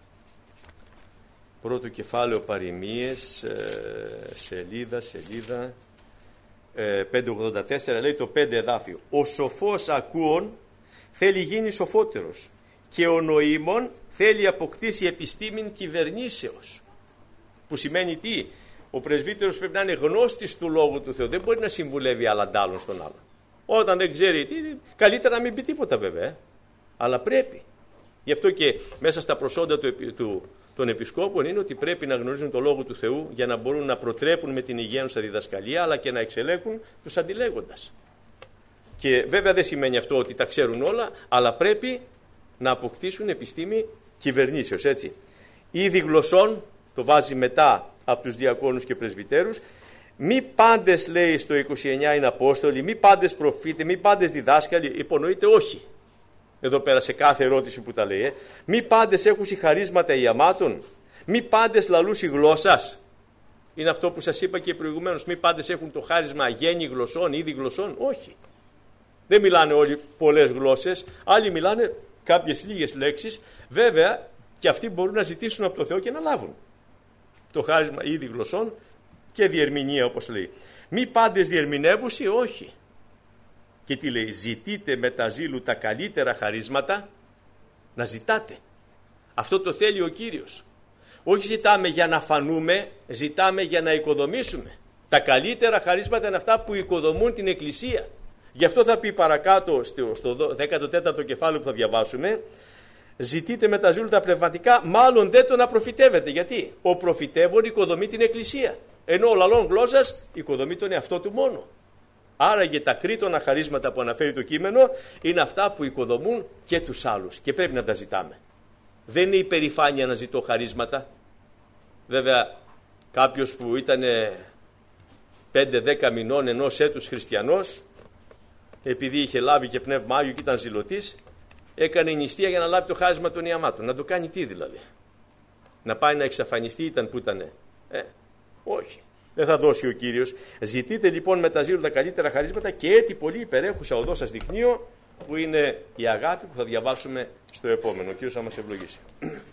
Πρώτο κεφάλαιο Παροιμίες, σελίδα, σελίδα, πεντακόσια ογδόντα τέσσερα, λέει το πέντε εδάφιο. Ο σοφός ακούων θέλει γίνει σοφότερος και ο νοήμων θέλει αποκτήσει επιστήμην κυβερνήσεως. Που σημαίνει τι? Ο πρεσβύτερος πρέπει να είναι γνώστης του Λόγου του Θεού. Δεν μπορεί να συμβουλεύει άλλαντάλλον στον άλλον. Όταν δεν ξέρει τι, καλύτερα να μην πει τίποτα βέβαια. Αλλά πρέπει. Γι' αυτό και μέσα στα προσόντα του, του, των επισκόπων είναι ότι πρέπει να γνωρίζουν το Λόγο του Θεού για να μπορούν να προτρέπουν με την υγιαίνουσα διδασκαλία, αλλά και να εξελέγουν τους αντιλέγοντας. Και βέβαια δεν σημαίνει αυτό ότι τα ξέρουν όλα, αλλά πρέπει να αποκτήσουν επιστήμη κυβερνήσεως, έτσι. Ήδη γλωσσών, το βάζει μετά από τους διακόνους και πρεσβυτέρους, μη πάντες λέει στο είκοσι εννιά είναι Απόστολοι, μη πάντες προφήτες, μη πάντες διδάσκαλοι, υπονοείται όχι. Εδώ πέρα σε κάθε ερώτηση που τα λέει, ε. μη πάντες έχουν χαρίσματα ιαμάτων, μη πάντες λαλούς η γλώσσας. Είναι αυτό που σας είπα και προηγουμένως, μη πάντες έχουν το χάρισμα γέννη γλωσσών, είδη γλωσσών, όχι. Δεν μιλάνε όλοι πολλές γλώσσες, άλλοι μιλάνε κάποιες λίγες λέξεις, βέβαια και αυτοί μπορούν να ζητήσουν από το Θεό και να λάβουν το χάρισμα είδη γλωσσών και διερμηνία όπως λέει. Μη πάντες διερμηνεύουσι, όχι. Και τι λέει, ζητείτε με τα ζήλου τα καλύτερα χαρίσματα, να ζητάτε. Αυτό το θέλει ο Κύριος. Όχι ζητάμε για να φανούμε, ζητάμε για να οικοδομήσουμε. Τα καλύτερα χαρίσματα είναι αυτά που οικοδομούν την Εκκλησία. Γι' αυτό θα πει παρακάτω στο δέκατο τέταρτο κεφάλαιο που θα διαβάσουμε, ζητείτε με τα ζήλου τα πνευματικά, μάλλον δεν το να προφητεύετε. Γιατί ο προφητεύων οικοδομεί την Εκκλησία, ενώ ο λαλών γλώσσας οικοδομεί τον εαυτό του μόνο. Άραγε τα κρίτωνα χαρίσματα που αναφέρει το κείμενο είναι αυτά που οικοδομούν και τους άλλους και πρέπει να τα ζητάμε. Δεν είναι υπερηφάνεια να ζητώ χαρίσματα. Βέβαια κάποιος που ήταν πέντε δέκα μηνών ενός έτους χριστιανός, επειδή είχε λάβει και πνεύμα Άγιο και ήταν ζηλωτής, έκανε νηστεία για να λάβει το χάρισμα των ιαμάτων. Να το κάνει τι δηλαδή? Να πάει να εξαφανιστεί ήταν που ήτανε? Ε, όχι. Δεν θα δώσει ο Κύριος. Ζητείτε λοιπόν με τα ζήλου τα καλύτερα χαρίσματα και έτη πολύ υπερέχουσα οδό σας δεικνύω, που είναι η αγάπη που θα διαβάσουμε στο επόμενο. Ο Κύριος θα μας ευλογήσει.